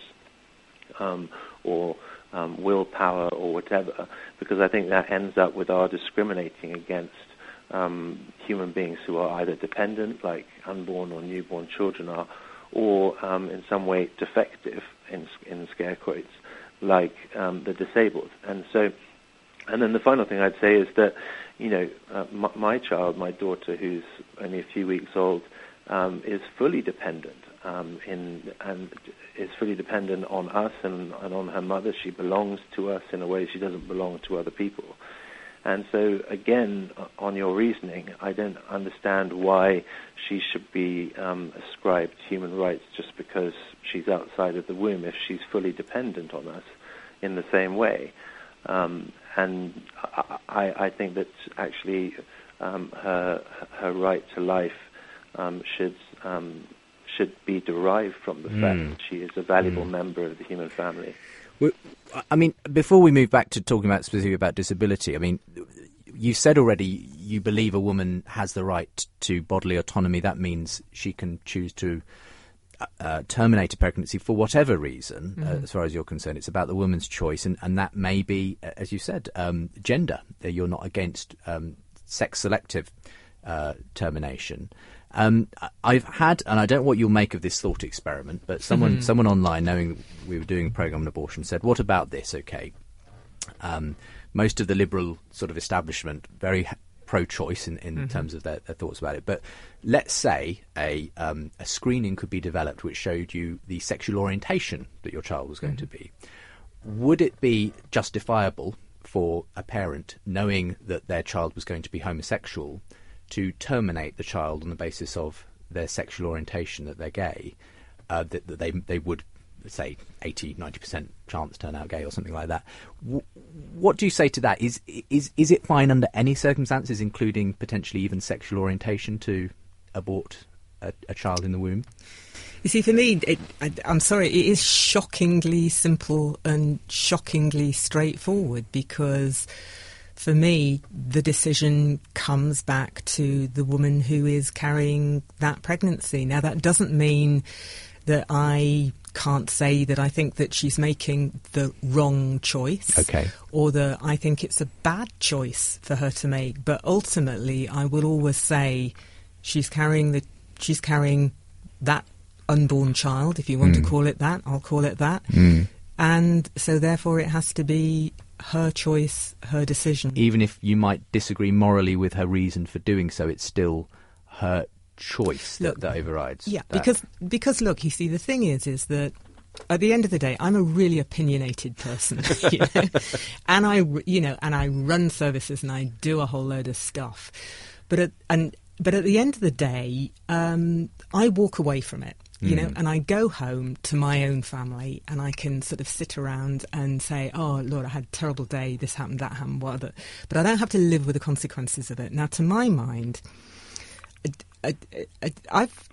[SPEAKER 5] or willpower or whatever, because I think that ends up with our discriminating against human beings who are either dependent, like unborn or newborn children are, or in some way defective, in scare quotes, like the disabled. And then the final thing I'd say is that, my child, my daughter, who's only a few weeks old, is fully dependent and is fully dependent on us and on her mother. She belongs to us in a way she doesn't belong to other people. And so, again, on your reasoning, I don't understand why she should be ascribed human rights just because she's outside of the womb if she's fully dependent on us in the same way. And I think that actually her right to life should be derived from the fact that she is a valuable member of the human family.
[SPEAKER 2] Well, I mean, before we move back to talking about specifically about disability, I mean, you said already you believe a woman has the right to bodily autonomy. That means she can choose to terminate a pregnancy for whatever reason, as far as you're concerned. It's about the woman's choice, and that may be, as you said, gender. You're not against sex-selective termination. I've had, and I don't know what you'll make of this thought experiment, but someone online, knowing we were doing a programme on abortion, said, what about this? Okay, most of the liberal sort of establishment very pro-choice in terms of their thoughts about it. But let's say a screening could be developed which showed you the sexual orientation that your child was going to be. Would it be justifiable for a parent, knowing that their child was going to be homosexual, to terminate the child on the basis of their sexual orientation, that they're gay, that they would, say, 80-90% chance turn out gay or something like that? What do you say to that? Is it fine under any circumstances, including potentially even sexual orientation, to abort a child in the womb?
[SPEAKER 4] You see, for me, I'm sorry, it is shockingly simple and shockingly straightforward, because for me, the decision comes back to the woman who is carrying that pregnancy. Now, that doesn't mean that I can't say that I think that she's making the wrong choice, or that I think it's a bad choice for her to make. But ultimately, I will always say she's carrying that unborn child, if you want to call it that. I'll call it that. And so therefore it has to be her choice, her decision. Even if you might disagree morally with her reason for doing so, it's still her choice that overrides. Yeah, that. Because look, you see, the thing is that at the end of the day, I'm a really opinionated person, and I run services and I do a whole load of stuff. But at the end of the day, I walk away from it. And I go home to my own family, and I can sort of sit around and say, oh, Lord, I had a terrible day, this happened, that happened, whatever. But I don't have to live with the consequences of it. Now, to my mind, I've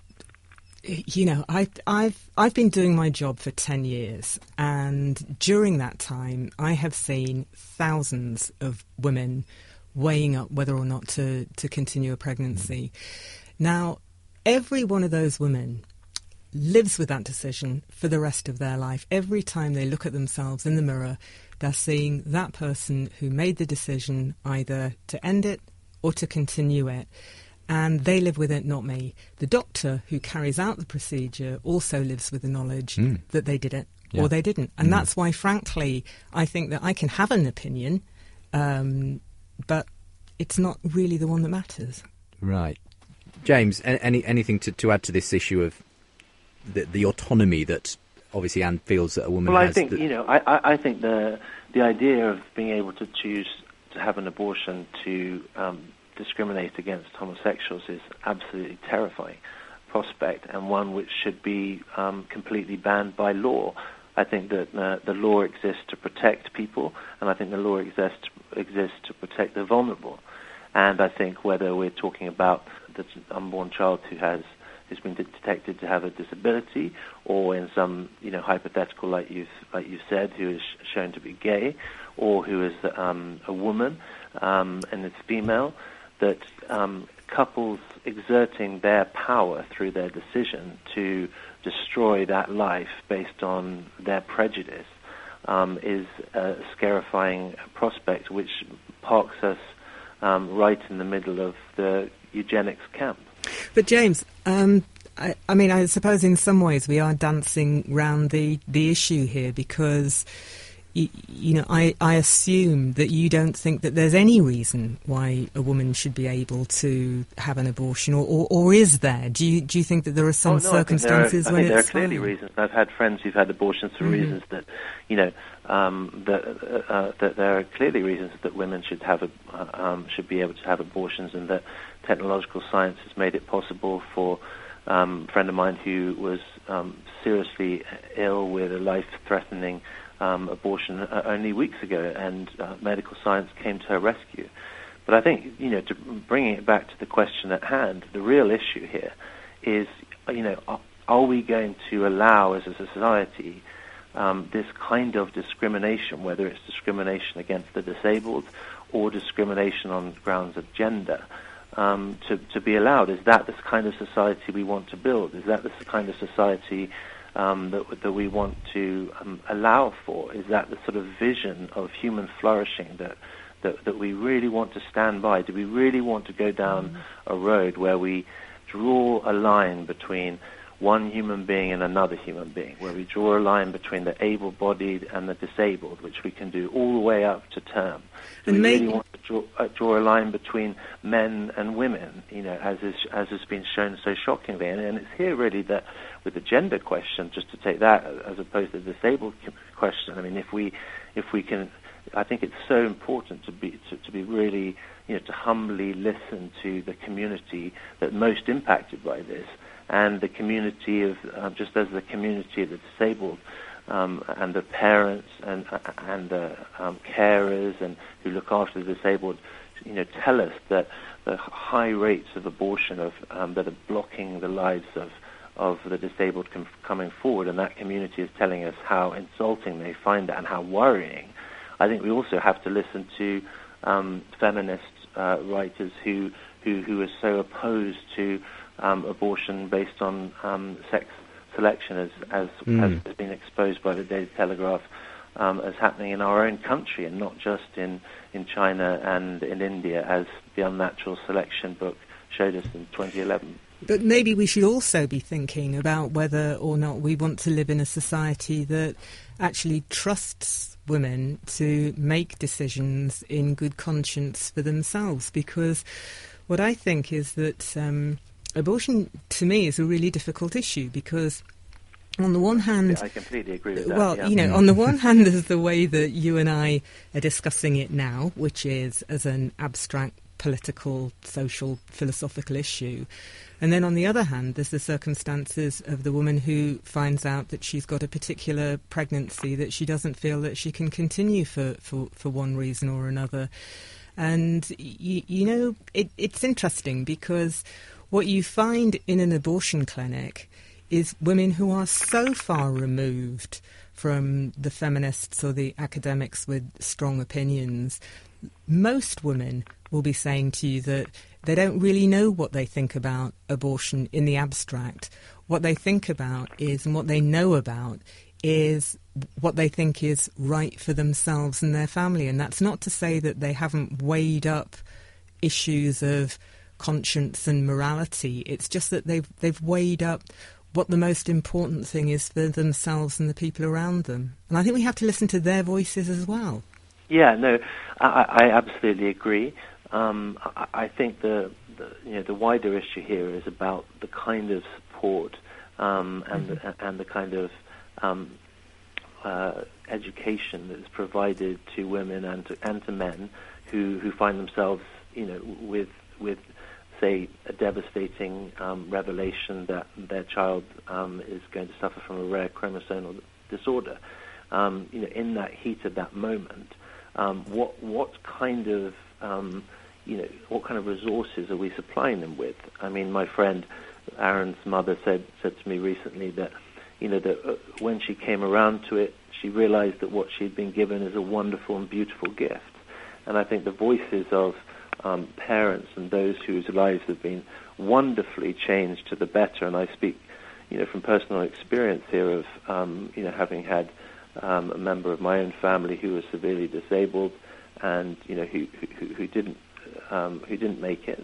[SPEAKER 4] been doing my job for 10 years, and during that time, I have seen thousands of women weighing up whether or not to continue a pregnancy. Now, every one of those women lives with that decision for the rest of their life. Every time they look at themselves in the mirror, they're seeing that person who made the decision either to end it or to continue it. And they live with it, not me. The doctor who carries out the procedure also lives with the knowledge that they did it or they didn't. And that's why, frankly, I think that I can have an opinion, but it's not really the one that matters. Right. James, anything to add to this issue of the autonomy that obviously Anne feels that a woman has?
[SPEAKER 5] Well, I think the idea of being able to choose to have an abortion to discriminate against homosexuals is absolutely terrifying prospect, and one which should be completely banned by law. I think that the law exists to protect people, and I think the law exists to protect the vulnerable. And I think whether we're talking about the unborn child who's been detected to have a disability, or in some hypothetical like you've said, who is shown to be gay, or who is a woman and is female, that couples exerting their power through their decision to destroy that life based on their prejudice is a scarifying prospect which parks us right in the middle of the eugenics camp.
[SPEAKER 4] But James, I suppose in some ways we are dancing round the issue here, because I assume that you don't think that there's any reason why a woman should be able to have an abortion, or is there? Do you think that there are some circumstances when it's
[SPEAKER 5] there are clearly reasons. I've had friends who've had abortions for reasons that, that there are clearly reasons that women should be able to have abortions, and that technological science has made it possible for a friend of mine who was seriously ill with a life-threatening abortion only weeks ago, and medical science came to her rescue. But I think, to bringing it back to the question at hand, the real issue here is, are we going to allow as a society this kind of discrimination, whether it's discrimination against the disabled or discrimination on grounds of gender, to be allowed? Is that the kind of society we want to build? Is that the kind of society that we want to allow for? Is that the sort of vision of human flourishing that we really want to stand by? Do we really want to go down a road where we draw a line between one human being and another human being, where we draw a line between the able-bodied and the disabled, which we can do all the way up to term. Do we really want to draw a line between men and women, as has been shown so shockingly? And it's here really that with the gender question, just to take that as opposed to the disabled question, I mean, if we can, I think it's so important to be really, to humbly listen to the community that most impacted by this, and the community of, just as the community of the disabled, and the parents and the carers and who look after the disabled, tell us that the high rates of abortion that are blocking the lives of the disabled coming forward, and that community is telling us how insulting they find that and how worrying. I think we also have to listen to feminist writers who are so opposed to abortion based on sex selection, as has been exposed by the Daily Telegraph, as happening in our own country and not just in China and in India, as the Unnatural Selection book showed us in 2011.
[SPEAKER 4] But maybe we should also be thinking about whether or not we want to live in a society that actually trusts women to make decisions in good conscience for themselves. Because what I think is that abortion, to me, is a really difficult issue, because on the one hand...
[SPEAKER 5] I completely agree with that.
[SPEAKER 4] Well,
[SPEAKER 5] yeah.
[SPEAKER 4] On the one hand, there's the way that you and I are discussing it now, which is as an abstract political, social, philosophical issue. And then on the other hand, there's the circumstances of the woman who finds out that she's got a particular pregnancy that she doesn't feel that she can continue for one reason or another. And, it's interesting, because what you find in an abortion clinic is women who are so far removed from the feminists or the academics with strong opinions. Most women will be saying to you that they don't really know what they think about abortion in the abstract. What they think about is, and what they know about, is what they think is right for themselves and their family. And that's not to say that they haven't weighed up issues of conscience and morality. It's just that they've weighed up what the most important thing is for themselves and the people around them. And I think we have to listen to their voices as well.
[SPEAKER 5] Yeah, no, I absolutely agree. I think the wider issue here is about the kind of support and the kind of education that is provided to women and to men who find themselves, with say a devastating revelation that their child is going to suffer from a rare chromosomal disorder. In that heat of that moment, what kind of what kind of resources are we supplying them with? I mean, my friend Aaron's mother said to me recently that that when she came around to it, she realized that what she'd been given is a wonderful and beautiful gift. And I think the voices of parents and those whose lives have been wonderfully changed to the better, and I speak, from personal experience here of, having had a member of my own family who was severely disabled, and who didn't make it,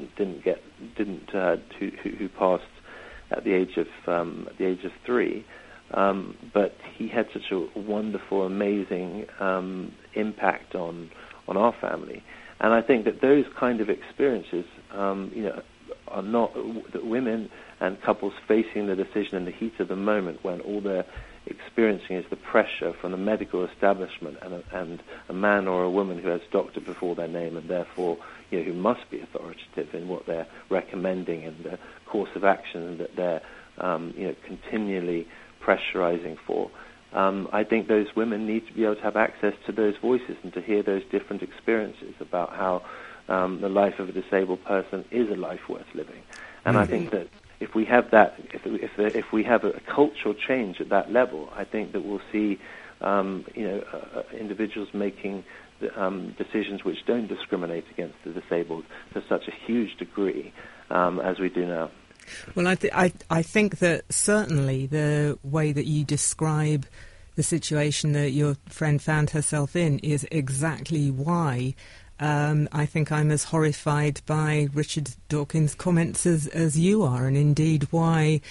[SPEAKER 5] who passed at the age of 3. But he had such a wonderful, amazing impact on our family. And I think that those kind of experiences, are not that women and couples facing the decision in the heat of the moment, when all they're experiencing is the pressure from the medical establishment and a man or a woman who has doctor before their name, and therefore who must be authoritative in what they're recommending and the course of action that they're continually pressurizing for. I think those women need to be able to have access to those voices and to hear those different experiences about how the life of a disabled person is a life worth living. And I think that if we have that, if we have a cultural change at that level, I think that we'll see individuals making decisions which don't discriminate against the disabled to such a huge degree as we do now.
[SPEAKER 4] Well, I think that certainly the way that you describe the situation that your friend found herself in is exactly why I think I'm as horrified by Richard Dawkins' comments as you are, and indeed why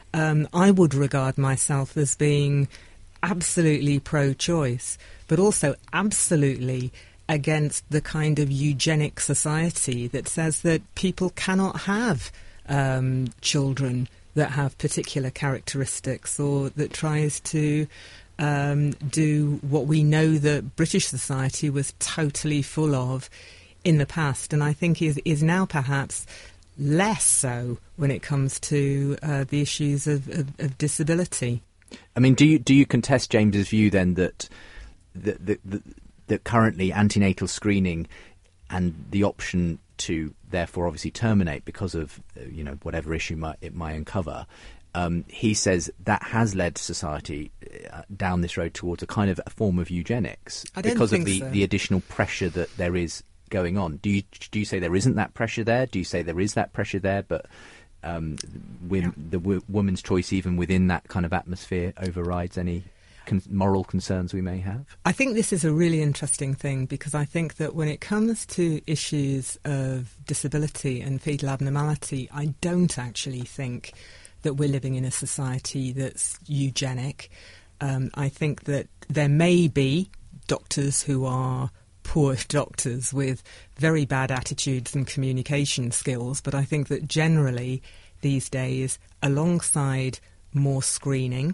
[SPEAKER 4] I would regard myself as being absolutely pro-choice, but also absolutely against the kind of eugenic society that says that people cannot have children that have particular characteristics, or that tries to do what we know that British society was totally full of in the past, and I think is now perhaps less so when it comes to the issues of disability.
[SPEAKER 2] I mean, do you contest James's view then that currently antenatal screening and the option to therefore obviously terminate because of whatever issue it might uncover, he says that has led society down this road towards a kind of a form of eugenics because of the additional pressure that there is going on? Do you say there isn't that pressure there? Do you say there is that pressure there, but the woman's choice even within that kind of atmosphere overrides any moral concerns we may have?
[SPEAKER 4] I think this is a really interesting thing, because I think that when it comes to issues of disability and fetal abnormality, I don't actually think that we're living in a society that's eugenic. I think that there may be doctors who are poor doctors with very bad attitudes and communication skills, but I think that generally these days, alongside more screening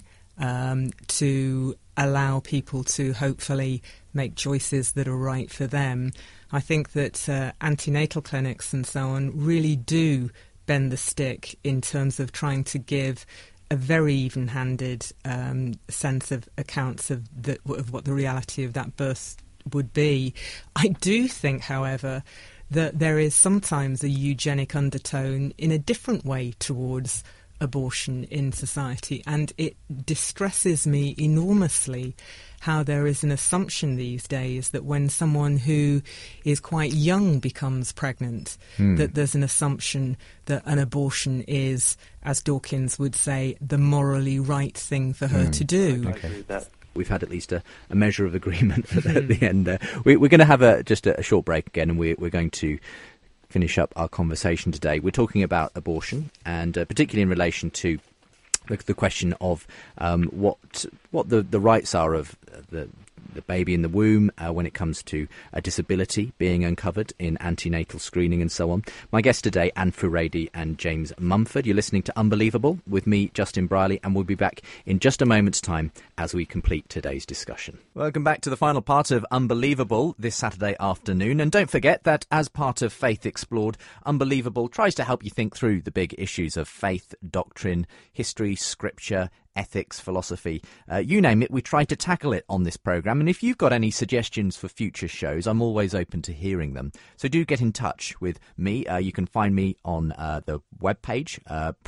[SPEAKER 4] to allow people to hopefully make choices that are right for them, I think that antenatal clinics and so on really do bend the stick in terms of trying to give a very even-handed sense of accounts of what the reality of that birth would be. I do think, however, that there is sometimes a eugenic undertone in a different way towards abortion in society, and it distresses me enormously how there is an assumption these days that when someone who is quite young becomes pregnant, that there's an assumption that an abortion is, as Dawkins would say, the morally right thing for her to do.
[SPEAKER 5] I agree with that.
[SPEAKER 2] We've had at least a measure of agreement at the end there. We're going to have just a short break again, and we're going to finish up our conversation today. We're talking about abortion, and particularly in relation to the question of what the rights are of the baby in the womb when it comes to a disability being uncovered in antenatal screening and so on. My guests today, Anne Furedi and James Mumford. You're listening to Unbelievable with me, Justin Briley, and we'll be back in just a moment's time as we complete today's discussion. Welcome back to the final part of Unbelievable this Saturday afternoon. And don't forget that as part of Faith Explored, Unbelievable tries to help you think through the big issues of faith, doctrine, history, scripture, ethics, philosophy, you name it, we try to tackle it on this programme. And if you've got any suggestions for future shows, I'm always open to hearing them. So do get in touch with me. You can find me on the webpage,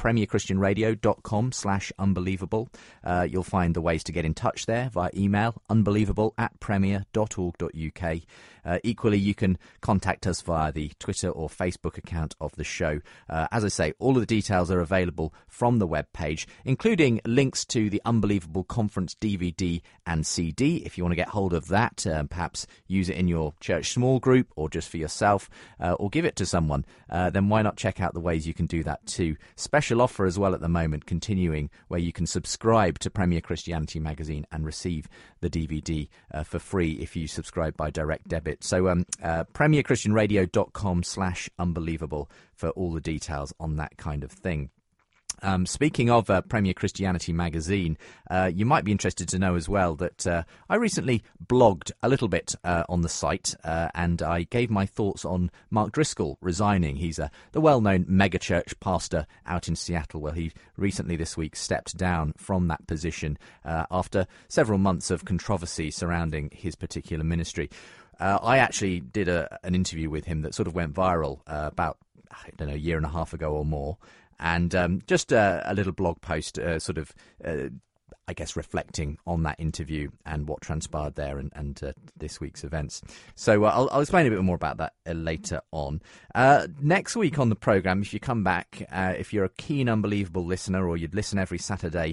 [SPEAKER 2] premierchristianradio.com/unbelievable. You'll find the ways to get in touch there via email, unbelievable@premier.org.uk. Equally, you can contact us via the Twitter or Facebook account of the show. As I say, all of the details are available from the webpage, including links to the Unbelievable Conference DVD and CD. If you want to get hold of that, perhaps use it in your church small group or just for yourself, or give it to someone, then why not check out the ways you can do that too. Special offer as well at the moment, continuing, where you can subscribe to Premier Christianity magazine and receive the DVD for free if you subscribe by direct debit. So premierchristianradio.com/unbelievable for all the details on that kind of thing. Speaking of Premier Christianity magazine, you might be interested to know as well that I recently blogged a little bit on the site, and I gave my thoughts on Mark Driscoll resigning. He's the well-known megachurch pastor out in Seattle. Well, he recently this week stepped down from that position after several months of controversy surrounding his particular ministry. I actually did an interview with him that sort of went viral about, I don't know, a year and a half ago or more. And just a little blog post I guess, reflecting on that interview and what transpired there and this week's events. So I'll explain a bit more about that later on. Next week on the programme, if you come back, if you're a keen Unbelievable listener or you'd listen every Saturday,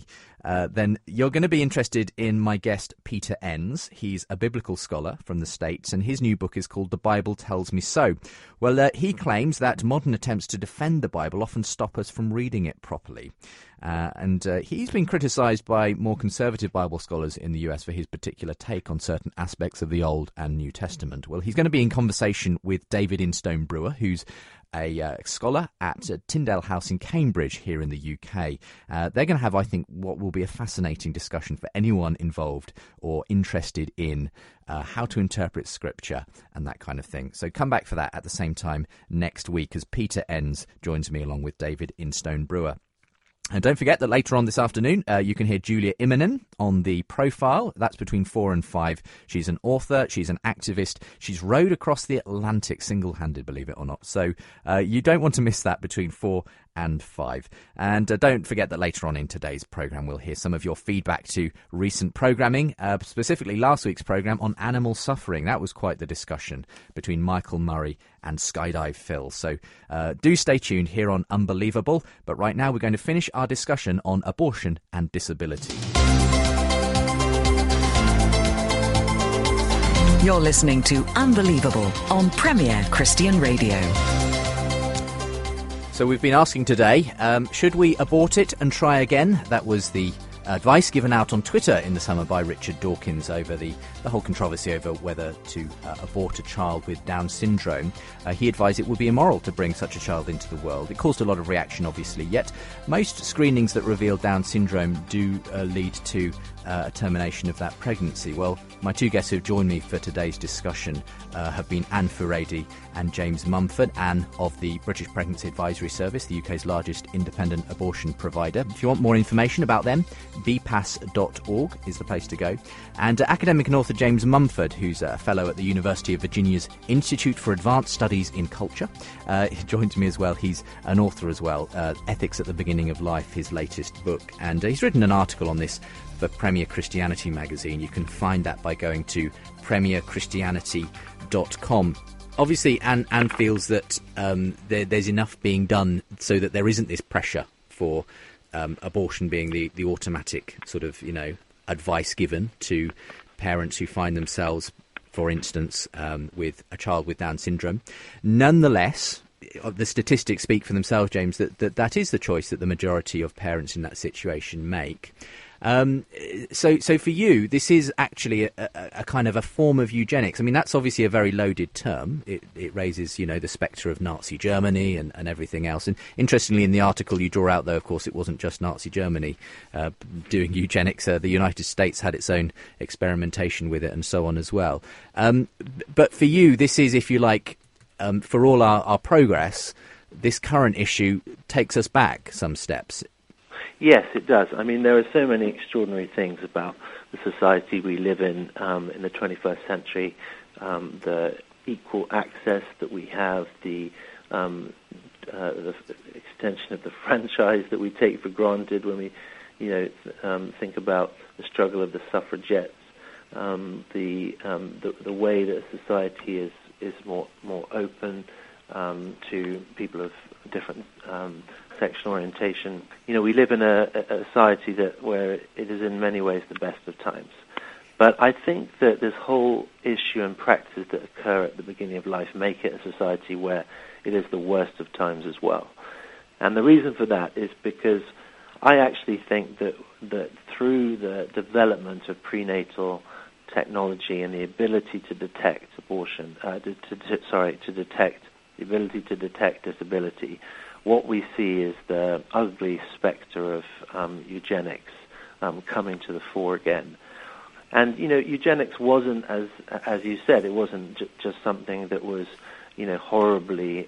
[SPEAKER 2] then you're going to be interested in my guest, Peter Enns. He's a biblical scholar from the States, and his new book is called The Bible Tells Me So. Well, he claims that modern attempts to defend the Bible often stop us from reading it properly. And he's been criticised by more conservative Bible scholars in the US for his particular take on certain aspects of the Old and New Testament. Well, he's going to be in conversation with David Instone Brewer, who's a scholar at Tyndale House in Cambridge here in the UK. They're going to have, I think, what will be a fascinating discussion for anyone involved or interested in how to interpret Scripture and that kind of thing. So come back for that at the same time next week as Peter Enns joins me along with David Instone Brewer. And don't forget that later on this afternoon, you can hear Julia Immonen on the Profile. That's between 4 and 5. She's an author. She's an activist. She's rowed across the Atlantic single-handed, believe it or not. So you don't want to miss that between 4 and 5. And don't forget that later on in today's programme, we'll hear some of your feedback to recent programming, specifically last week's programme on animal suffering. That was quite the discussion between Michael Murray and Skydive Phil. So do stay tuned here on Unbelievable. But right now we're going to finish our discussion on abortion and disability.
[SPEAKER 8] You're listening to Unbelievable on Premier Christian Radio.
[SPEAKER 2] So we've been asking today, should we abort it and try again? That was the advice given out on Twitter in the summer by Richard Dawkins over the whole controversy over whether to abort a child with Down syndrome. He advised it would be immoral to bring such a child into the world. It caused a lot of reaction, obviously, yet most screenings that reveal Down syndrome do lead to a termination of that pregnancy. Well, my two guests who have joined me for today's discussion have been Anne Furedi and James Mumford. Anne of the British Pregnancy Advisory Service, the UK's largest independent abortion provider. If you want more information about them, bpas.org is the place to go. And academic and author James Mumford, who's a fellow at the University of Virginia's Institute for Advanced Studies in Culture. He joins me as well. He's an author as well, Ethics at the Beginning of Life, his latest book. And he's written an article on this for Premier Christianity magazine. You can find that by going to premierchristianity.com. Obviously, Anne feels that there's enough being done so that there isn't this pressure for abortion being the automatic sort of, advice given to parents who find themselves, for instance, with a child with Down syndrome. Nonetheless, the statistics speak for themselves, James, that is the choice that the majority of parents in that situation make. So for you, this is actually a kind of a form of eugenics. I mean, that's obviously a very loaded term. It raises, the spectre of Nazi Germany and everything else. And interestingly, in the article you draw out, though, of course, it wasn't just Nazi Germany doing eugenics. The United States had its own experimentation with it and so on as well. But for you, this is, if you like, for all our progress, this current issue takes us back some steps.
[SPEAKER 5] Yes, it does. I mean, there are so many extraordinary things about the society we live in the 21st century, the equal access that we have, the extension of the franchise that we take for granted when we, think about the struggle of the suffragettes, the way that society is more open to people of different sexual orientation. We live in a society where it is in many ways the best of times. But I think that this whole issue and practices that occur at the beginning of life make it a society where it is the worst of times as well. And the reason for that is because I actually think that through the development of prenatal technology and the ability to detect abortion, the ability to detect disability, what we see is the ugly spectre of eugenics coming to the fore again. And, eugenics wasn't, as you said, it wasn't just something that was, horribly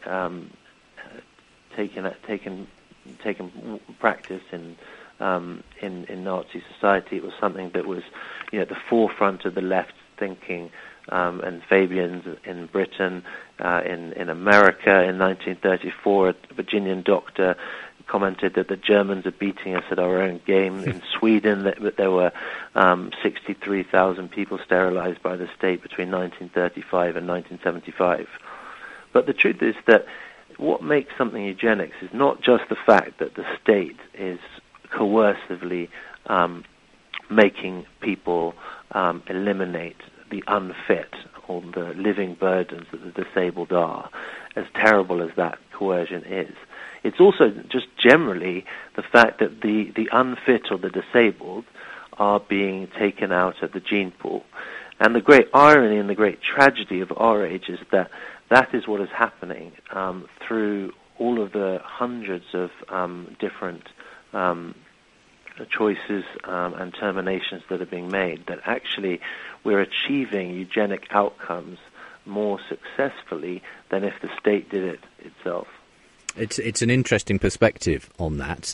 [SPEAKER 5] taken practice in Nazi society. It was something that was, at the forefront of the left thinking, and Fabians in Britain, in America in 1934, a Virginian doctor commented that the Germans are beating us at our own game. In Sweden, that there were 63,000 people sterilized by the state between 1935 and 1975. But the truth is that what makes something eugenics is not just the fact that the state is coercively making people eliminate the unfit or the living burdens that the disabled are, as terrible as that coercion is. It's also just generally the fact that the unfit or the disabled are being taken out of the gene pool. And the great irony and the great tragedy of our age is that that is what is happening through all of the hundreds of different choices and terminations that are being made, that actually we're achieving eugenic outcomes more successfully than if the state did it itself.
[SPEAKER 2] It's an interesting perspective on that.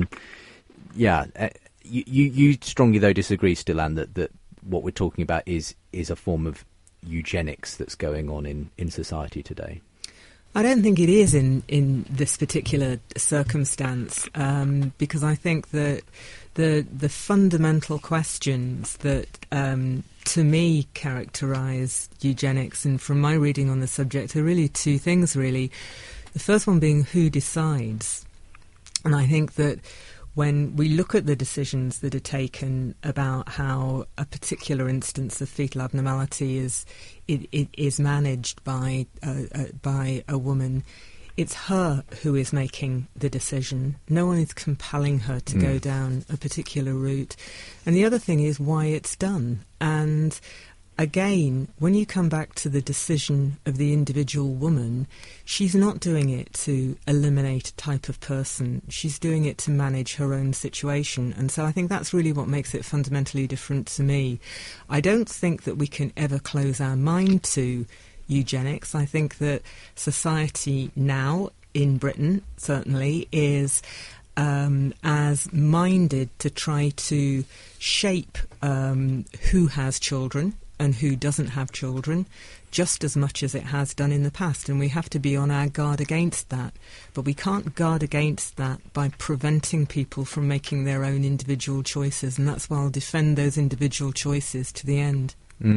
[SPEAKER 2] You strongly, though, disagree, Stilan, that what we're talking about is a form of eugenics that's going on in society today.
[SPEAKER 4] I don't think it is in this particular circumstance, because I think that the fundamental questions that to me characterise eugenics, and from my reading on the subject, are really two things, really. The first one being who decides. And I think that when we look at the decisions that are taken about how a particular instance of fetal abnormality is managed by a woman, it's her who is making the decision. No one is compelling her to go down a particular route. And the other thing is why it's done. And again, when you come back to the decision of the individual woman, she's not doing it to eliminate a type of person. She's doing it to manage her own situation. And so I think that's really what makes it fundamentally different to me. I don't think that we can ever close our mind to eugenics. I think that society now, in Britain certainly, is as minded to try to shape who has children and who doesn't have children, just as much as it has done in the past. And we have to be on our guard against that. But we can't guard against that by preventing people from making their own individual choices. And that's why I'll defend those individual choices to the end.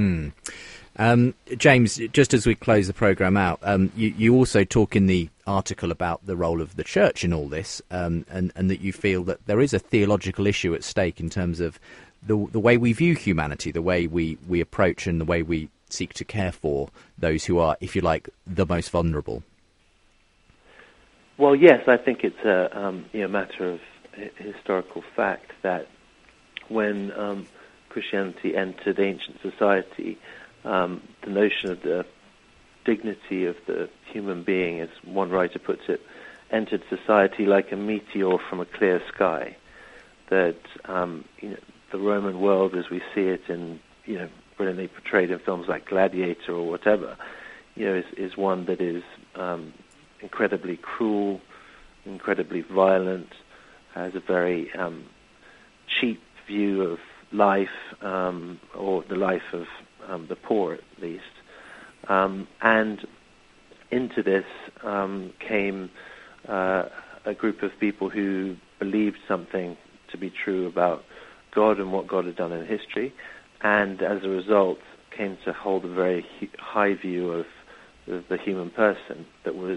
[SPEAKER 2] James, just as we close the programme out, you also talk in the article about the role of the church in all this, and that you feel that there is a theological issue at stake in terms of the way we view humanity, the way we approach and the way we seek to care for those who are, if you like, the most vulnerable.
[SPEAKER 5] Well, yes, I think it's a matter of historical fact that when Christianity entered ancient society, the notion of the dignity of the human being, as one writer puts it, entered society like a meteor from a clear sky. That the Roman world, as we see it in brilliantly portrayed in films like Gladiator or whatever, is one that is incredibly cruel, incredibly violent, has a very cheap view of life, or the life of the poor at least. And into this came a group of people who believed something to be true about God and what God had done in history, and as a result came to hold a very high view of the human person that was,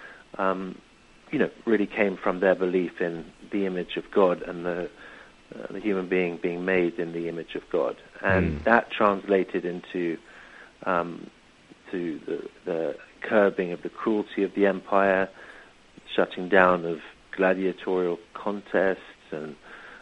[SPEAKER 5] really came from their belief in the image of God and the human being being made in the image of God. And that translated into the curbing of the cruelty of the empire, shutting down of gladiatorial contests, and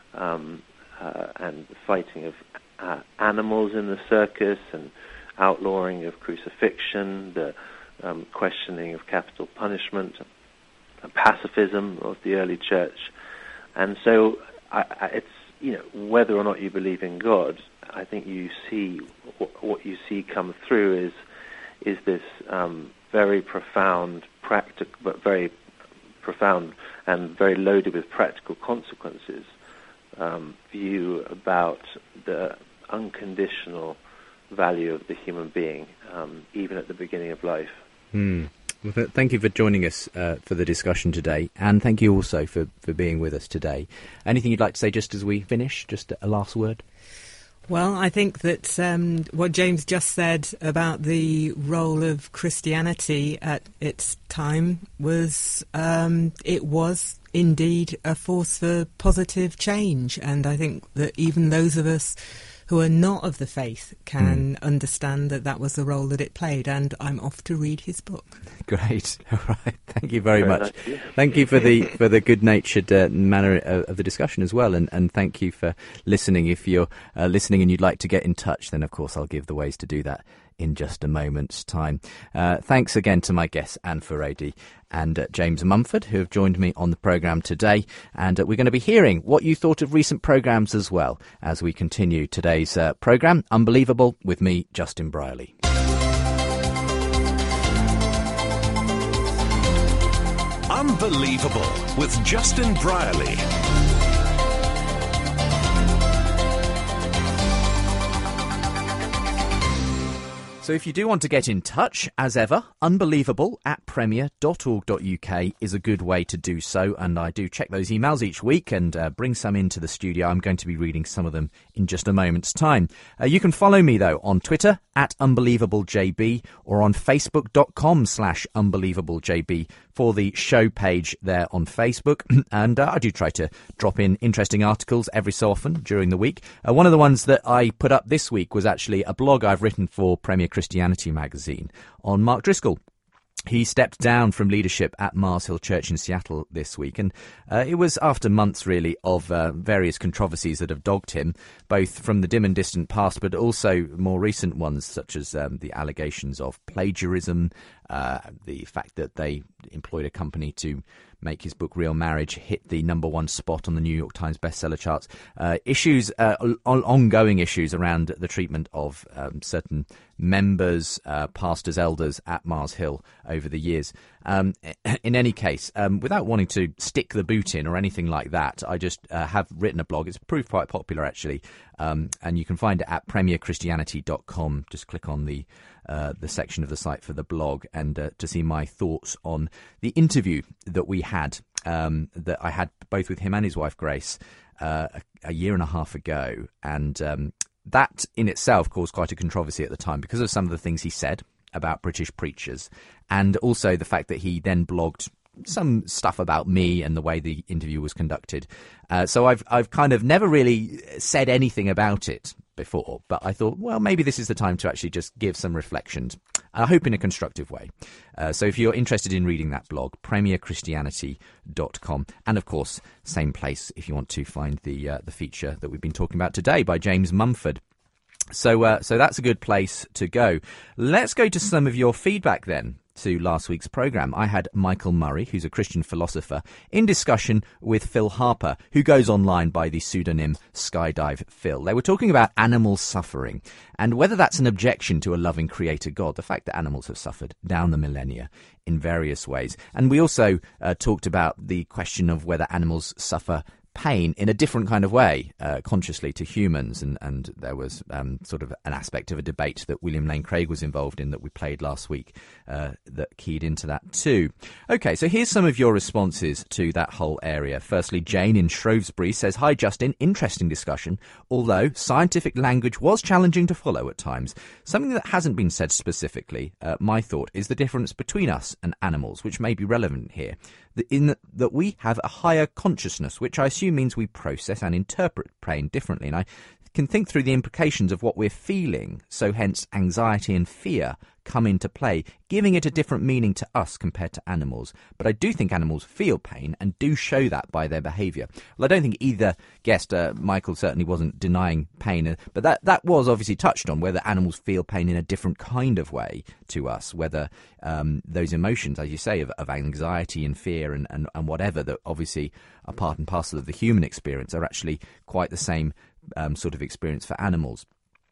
[SPEAKER 5] the fighting of animals in the circus, and outlawing of crucifixion, the questioning of capital punishment, pacifism of the early church. And so it's, whether or not you believe in God, I think you see what you see come through is this very profound, but very profound and very loaded with practical consequences view about the unconditional value of the human being, even at the beginning of life.
[SPEAKER 2] Well, thank you for joining us for the discussion today, and thank you also for being with us today. Anything you'd like to say just as we finish? Just a last word?
[SPEAKER 4] Well, I think that what James just said about the role of Christianity at its time was indeed a force for positive change. And I think that even those of us who are not of the faith can understand that that was the role that it played. And I'm off to read his book.
[SPEAKER 2] Great. All right. Thank you very much. Nice. Thank you for the good-natured manner of the discussion as well. And thank you for listening. If you're listening and you'd like to get in touch, then of course I'll give the ways to do that in just a moment's time. Thanks again to my guests, Anne Furedi and James Mumford, who have joined me on the programme today. And we're going to be hearing what you thought of recent programmes as well as we continue today's programme, Unbelievable, with me, Justin Brierley.
[SPEAKER 9] Unbelievable with Justin Brierley.
[SPEAKER 2] So if you do want to get in touch, as ever, unbelievable@premier.org.uk is a good way to do so. And I do check those emails each week and bring some into the studio. I'm going to be reading some of them in just a moment's time. You can follow me, though, on Twitter @UnbelievableJB or on Facebook.com/UnbelievableJB for the show page there on Facebook. And I do try to drop in interesting articles every so often during the week. One of the ones that I put up this week was actually a blog I've written for Premier Christianity magazine on Mark Driscoll. He stepped down from leadership at Mars Hill Church in Seattle this week, and it was after months, really, of various controversies that have dogged him, both from the dim and distant past, but also more recent ones, such as the allegations of plagiarism, the fact that they employed a company to make his book Real Marriage hit the #1 spot on the New York Times bestseller charts, ongoing issues around the treatment of certain members, pastors, elders at Mars Hill over the years. In any case, without wanting to stick the boot in or anything like that, I just have written a blog. It's proved quite popular, actually, and you can find it at premierchristianity.com. Just click on the section of the site for the blog and to see my thoughts on the interview that we had, that I had both with him and his wife Grace a year and a half ago. And that in itself caused quite a controversy at the time because of some of the things he said about British preachers, and also the fact that he then blogged some stuff about me and the way the interview was conducted. So I've kind of never really said anything about it before, but I thought, well, maybe this is the time to actually just give some reflections, I hope in a constructive way. So if you're interested in reading that blog, premierchristianity.com, and of course, same place if you want to find the feature that we've been talking about today by James Mumford. So that's a good place to go. Let's go to some of your feedback then to last week's programme. I had Michael Murray, who's a Christian philosopher, in discussion with Phil Harper, who goes online by the pseudonym Skydive Phil. They were talking about animal suffering and whether that's an objection to a loving creator God, the fact that animals have suffered down the millennia in various ways. And we also talked about the question of whether animals suffer pain in a different kind of way, consciously, to humans, and there was sort of an aspect of a debate that William Lane Craig was involved in that we played last week that keyed into that too. Okay, so here's some of your responses to that whole area. Firstly, Jane in Shrewsbury says, "Hi Justin, interesting discussion, although scientific language was challenging to follow at times. Something that hasn't been said specifically, my thought, is the difference between us and animals, which may be relevant here, in that we have a higher consciousness, which I assume means we process and interpret pain differently, and I can think through the implications of what we're feeling, so hence anxiety and fear come into play, giving it a different meaning to us compared to animals. But I do think animals feel pain and do show that by their behaviour." Well, I don't think either guest, Michael certainly wasn't denying pain, but that was obviously touched on, whether animals feel pain in a different kind of way to us, whether those emotions, as you say, of anxiety and fear and whatever, that obviously are part and parcel of the human experience, are actually quite the same sort of experience for animals.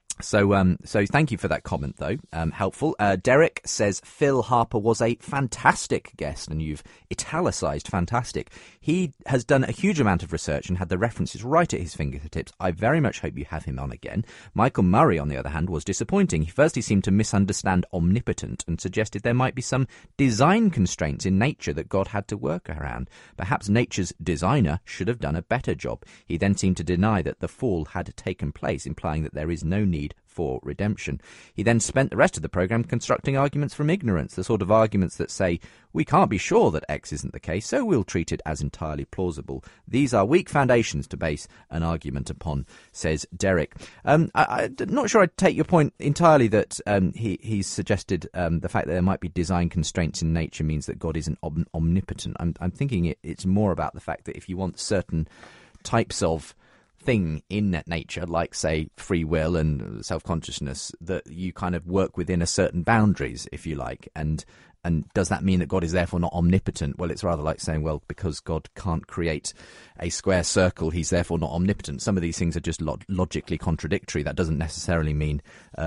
[SPEAKER 2] So thank you for that comment, though. Helpful. Derek says Phil Harper was a fantastic guest, and you've italicised fantastic. He has done a huge amount of research and had the references right at his fingertips. I very much hope you have him on again. Michael Murray, on the other hand, was disappointing. First, he seemed to misunderstand omnipotent and suggested there might be some design constraints in nature that God had to work around. Perhaps nature's designer should have done a better job. He then seemed to deny that the fall had taken place, implying that there is no need for redemption. He then spent the rest of the programme constructing arguments from ignorance, the sort of arguments that say, we can't be sure that X isn't the case, so we'll treat it as entirely plausible. These are weak foundations to base an argument upon, says Derek. I'm not sure I take your point entirely that he's suggested the fact that there might be design constraints in nature means that God isn't omnipotent. I'm thinking it's more about the fact that if you want certain types of thing in nature, like, say, free will and self-consciousness, that you kind of work within a certain boundaries, if you like, and does that mean that God is therefore not omnipotent? Well, it's rather like saying, well, because God can't create a square circle, he's therefore not omnipotent. Some of these things are just logically contradictory. That doesn't necessarily mean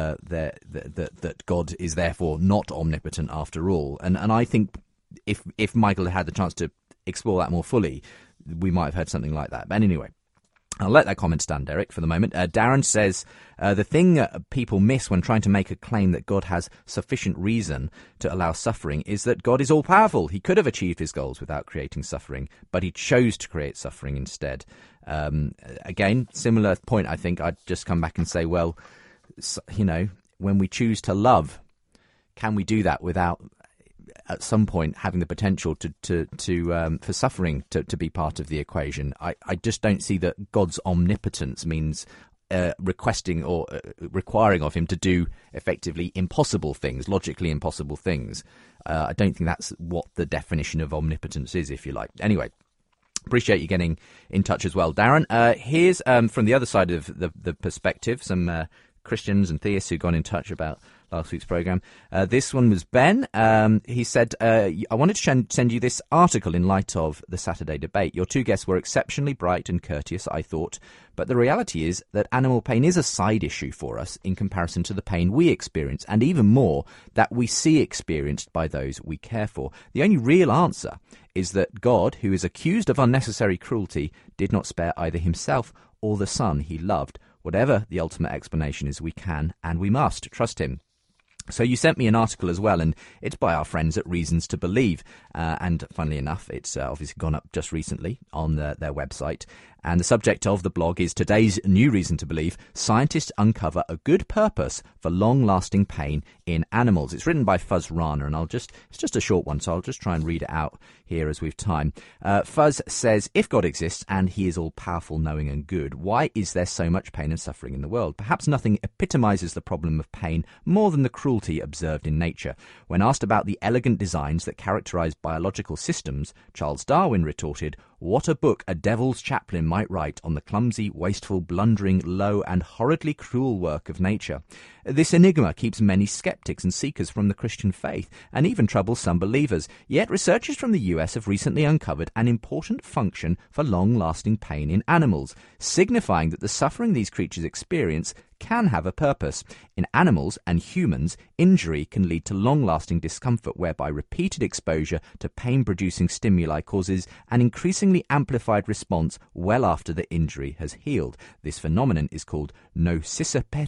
[SPEAKER 2] that God is therefore not omnipotent after all. And I think if Michael had the chance to explore that more fully, we might have heard something like that. But anyway, I'll let that comment stand, Derek, for the moment. Darren says, the thing people miss when trying to make a claim that God has sufficient reason to allow suffering is that God is all-powerful. He could have achieved his goals without creating suffering, but he chose to create suffering instead. Again, similar point, I think. I'd just come back and say, well, when we choose to love, can we do that without at some point having the potential for suffering to be part of the equation? I just don't see that God's omnipotence means requesting or requiring of him to do effectively impossible things, logically impossible things. I don't think that's what the definition of omnipotence is, if you like. Anyway, appreciate you getting in touch as well, Darren. Here's from the other side of the perspective, some Christians and theists who got in touch about last week's programme. This one was Ben. He said, I wanted to send you this article in light of the Saturday debate. Your two guests were exceptionally bright and courteous, I thought, but the reality is that animal pain is a side issue for us in comparison to the pain we experience, and even more, that we see experienced by those we care for. The only real answer is that God, who is accused of unnecessary cruelty, did not spare either himself or the son he loved. Whatever the ultimate explanation is, we can and we must trust him. So you sent me an article as well, and it's by our friends at Reasons to Believe. And funnily enough, it's obviously gone up just recently on their website. And the subject of the blog is today's new reason to believe: scientists uncover a good purpose for long-lasting pain in animals. It's written by Fuzz Rana, and it's just a short one, so I'll just try and read it out here as we've time. Fuzz says, if God exists and he is all-powerful, knowing and good, why is there so much pain and suffering in the world? Perhaps nothing epitomizes the problem of pain more than the cruelty observed in nature. When asked about the elegant designs that characterize biological systems, Charles Darwin retorted, what a book a devil's chaplain might write on the clumsy, wasteful, blundering, low and horridly cruel work of nature. This enigma keeps many skeptics and seekers from the Christian faith, and even troubles some believers. Yet researchers from the US have recently uncovered an important function for long-lasting pain in animals, signifying that the suffering these creatures experience can have a purpose. In animals and humans, injury can lead to long-lasting discomfort whereby repeated exposure to pain-producing stimuli causes an increasingly amplified response well after the injury has healed. This phenomenon is called nociceptive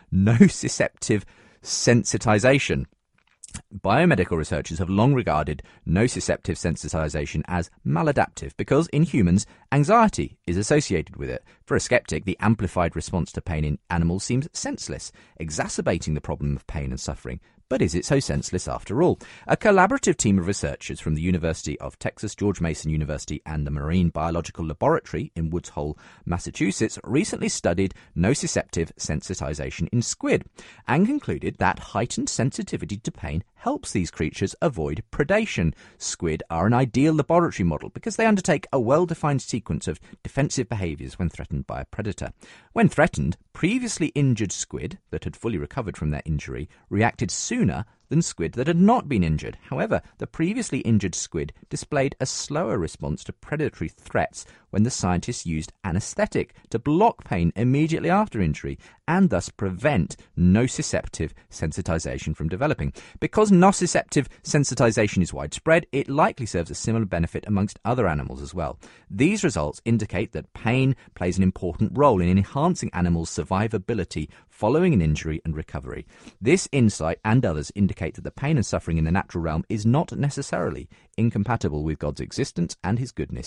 [SPEAKER 2] sensitization. Biomedical researchers have long regarded nociceptive sensitization as maladaptive because, in humans, anxiety is associated with it. For a skeptic, the amplified response to pain in animals seems senseless, exacerbating the problem of pain and suffering. But is it so senseless after all? A collaborative team of researchers from the University of Texas, George Mason University, and the Marine Biological Laboratory in Woods Hole, Massachusetts, recently studied nociceptive sensitization in squid and concluded that heightened sensitivity to pain helps these creatures avoid predation. Squid are an ideal laboratory model because they undertake a well-defined sequence of defensive behaviours when threatened by a predator. When threatened, previously injured squid that had fully recovered from their injury reacted sooner than squid that had not been injured. However, the previously injured squid displayed a slower response to predatory threats when the scientists used anaesthetic to block pain immediately after injury and thus prevent nociceptive sensitization from developing. Because nociceptive sensitization is widespread, it likely serves a similar benefit amongst other animals as well. These results indicate that pain plays an important role in enhancing animals' survivability following an injury and recovery. This insight and others indicate that the pain and suffering in the natural realm is not necessarily incompatible with God's existence and his goodness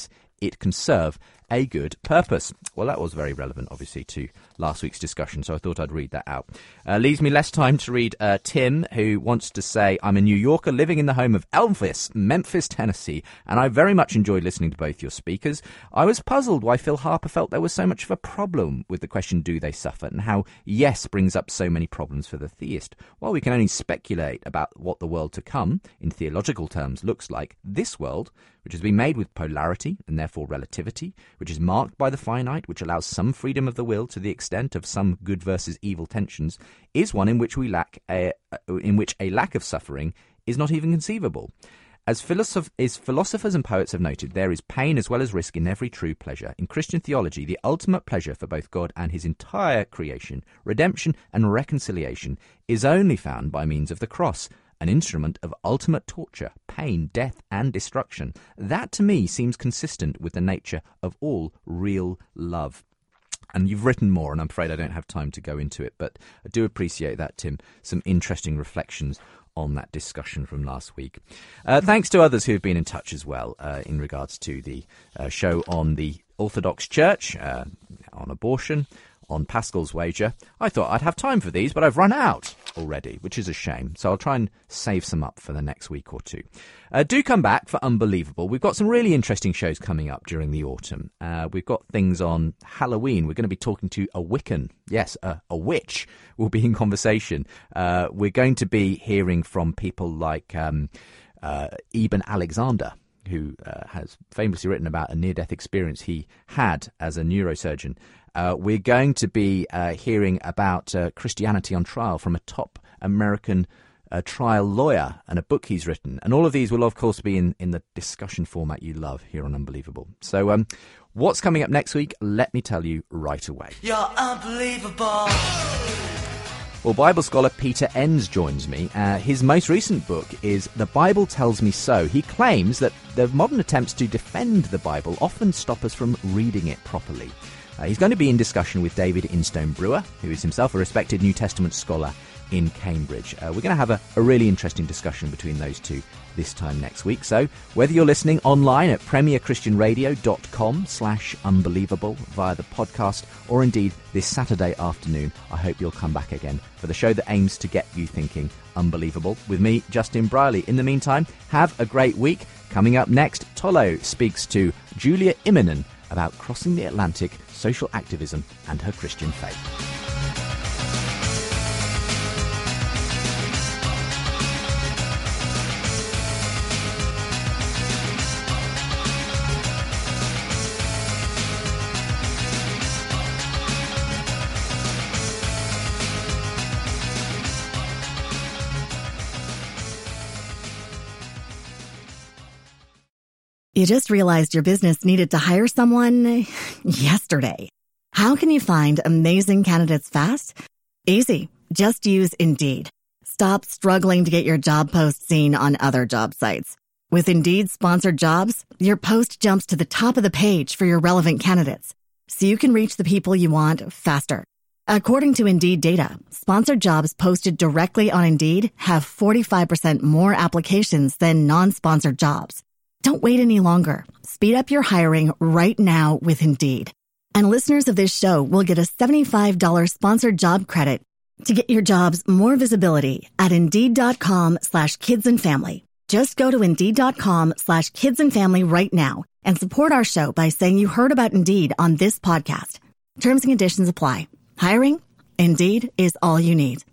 [SPEAKER 2] it can serve a good purpose. Well, that was very relevant, obviously, to last week's discussion, so I thought I'd read that out. Leaves me less time to read Tim, who wants to say, I'm a New Yorker living in the home of Elvis, Memphis, Tennessee, and I very much enjoyed listening to both your speakers. I was puzzled why Phil Harper felt there was so much of a problem with the question, do they suffer, and how yes brings up so many problems for the theist. While we can only speculate about what the world to come, in theological terms, looks like, this world, which has been made with polarity and therefore relativity, which is marked by the finite, which allows some freedom of the will to the extent of some good versus evil tensions, is one in which a lack of suffering is not even conceivable. As philosophers and poets have noted, there is pain as well as risk in every true pleasure. In Christian theology, the ultimate pleasure for both God and his entire creation, redemption and reconciliation, is only found by means of the cross, an instrument of ultimate torture, pain, death, and destruction. That, to me, seems consistent with the nature of all real love. And you've written more, and I'm afraid I don't have time to go into it, but I do appreciate that, Tim. Some interesting reflections on that discussion from last week. Thanks to others who have been in touch as well in regards to the show on the Orthodox Church, on abortion, on Pascal's wager. I thought I'd have time for these, but I've run out already, which is a shame. So I'll try and save some up for the next week or two. Do come back for Unbelievable. We've got some really interesting shows coming up during the autumn. We've got things on Halloween. We're going to be talking to a Wiccan. Yes, a witch will be in conversation. We're going to be hearing from people like Eben Alexander, who has famously written about a near-death experience he had as a neurosurgeon. We're going to be hearing about Christianity on trial from a top American trial lawyer and a book he's written. And all of these will, of course, be in the discussion format you love here on Unbelievable. So what's coming up next week? Let me tell you right away.
[SPEAKER 3] You're unbelievable.
[SPEAKER 2] Well, Bible scholar Peter Enns joins me. His most recent book is The Bible Tells Me So. He claims that the modern attempts to defend the Bible often stop us from reading it properly. He's going to be in discussion with David Instone Brewer, who is himself a respected New Testament scholar in Cambridge. We're going to have a really interesting discussion between those two this time next week. So whether you're listening online at premierchristianradio.com/unbelievable via the podcast, or indeed this Saturday afternoon, I hope you'll come back again for the show that aims to get you thinking unbelievable with me, Justin Brierley. In the meantime, have a great week. Coming up next, Tolo speaks to Julia Immonen about crossing the Atlantic, social activism and her Christian faith.
[SPEAKER 10] You just realized your business needed to hire someone yesterday. How can you find amazing candidates fast? Easy. Just use Indeed. Stop struggling to get your job post seen on other job sites. With Indeed sponsored jobs, your post jumps to the top of the page for your relevant candidates, so you can reach the people you want faster. According to Indeed data, sponsored jobs posted directly on Indeed have 45% more applications than non-sponsored jobs. Don't wait any longer. Speed up your hiring right now with Indeed. And listeners of this show will get a $75 sponsored job credit to get your jobs more visibility at Indeed.com/kidsandfamily. Just go to Indeed.com/kidsandfamily right now and support our show by saying you heard about Indeed on this podcast. Terms and conditions apply. Hiring? Indeed is all you need.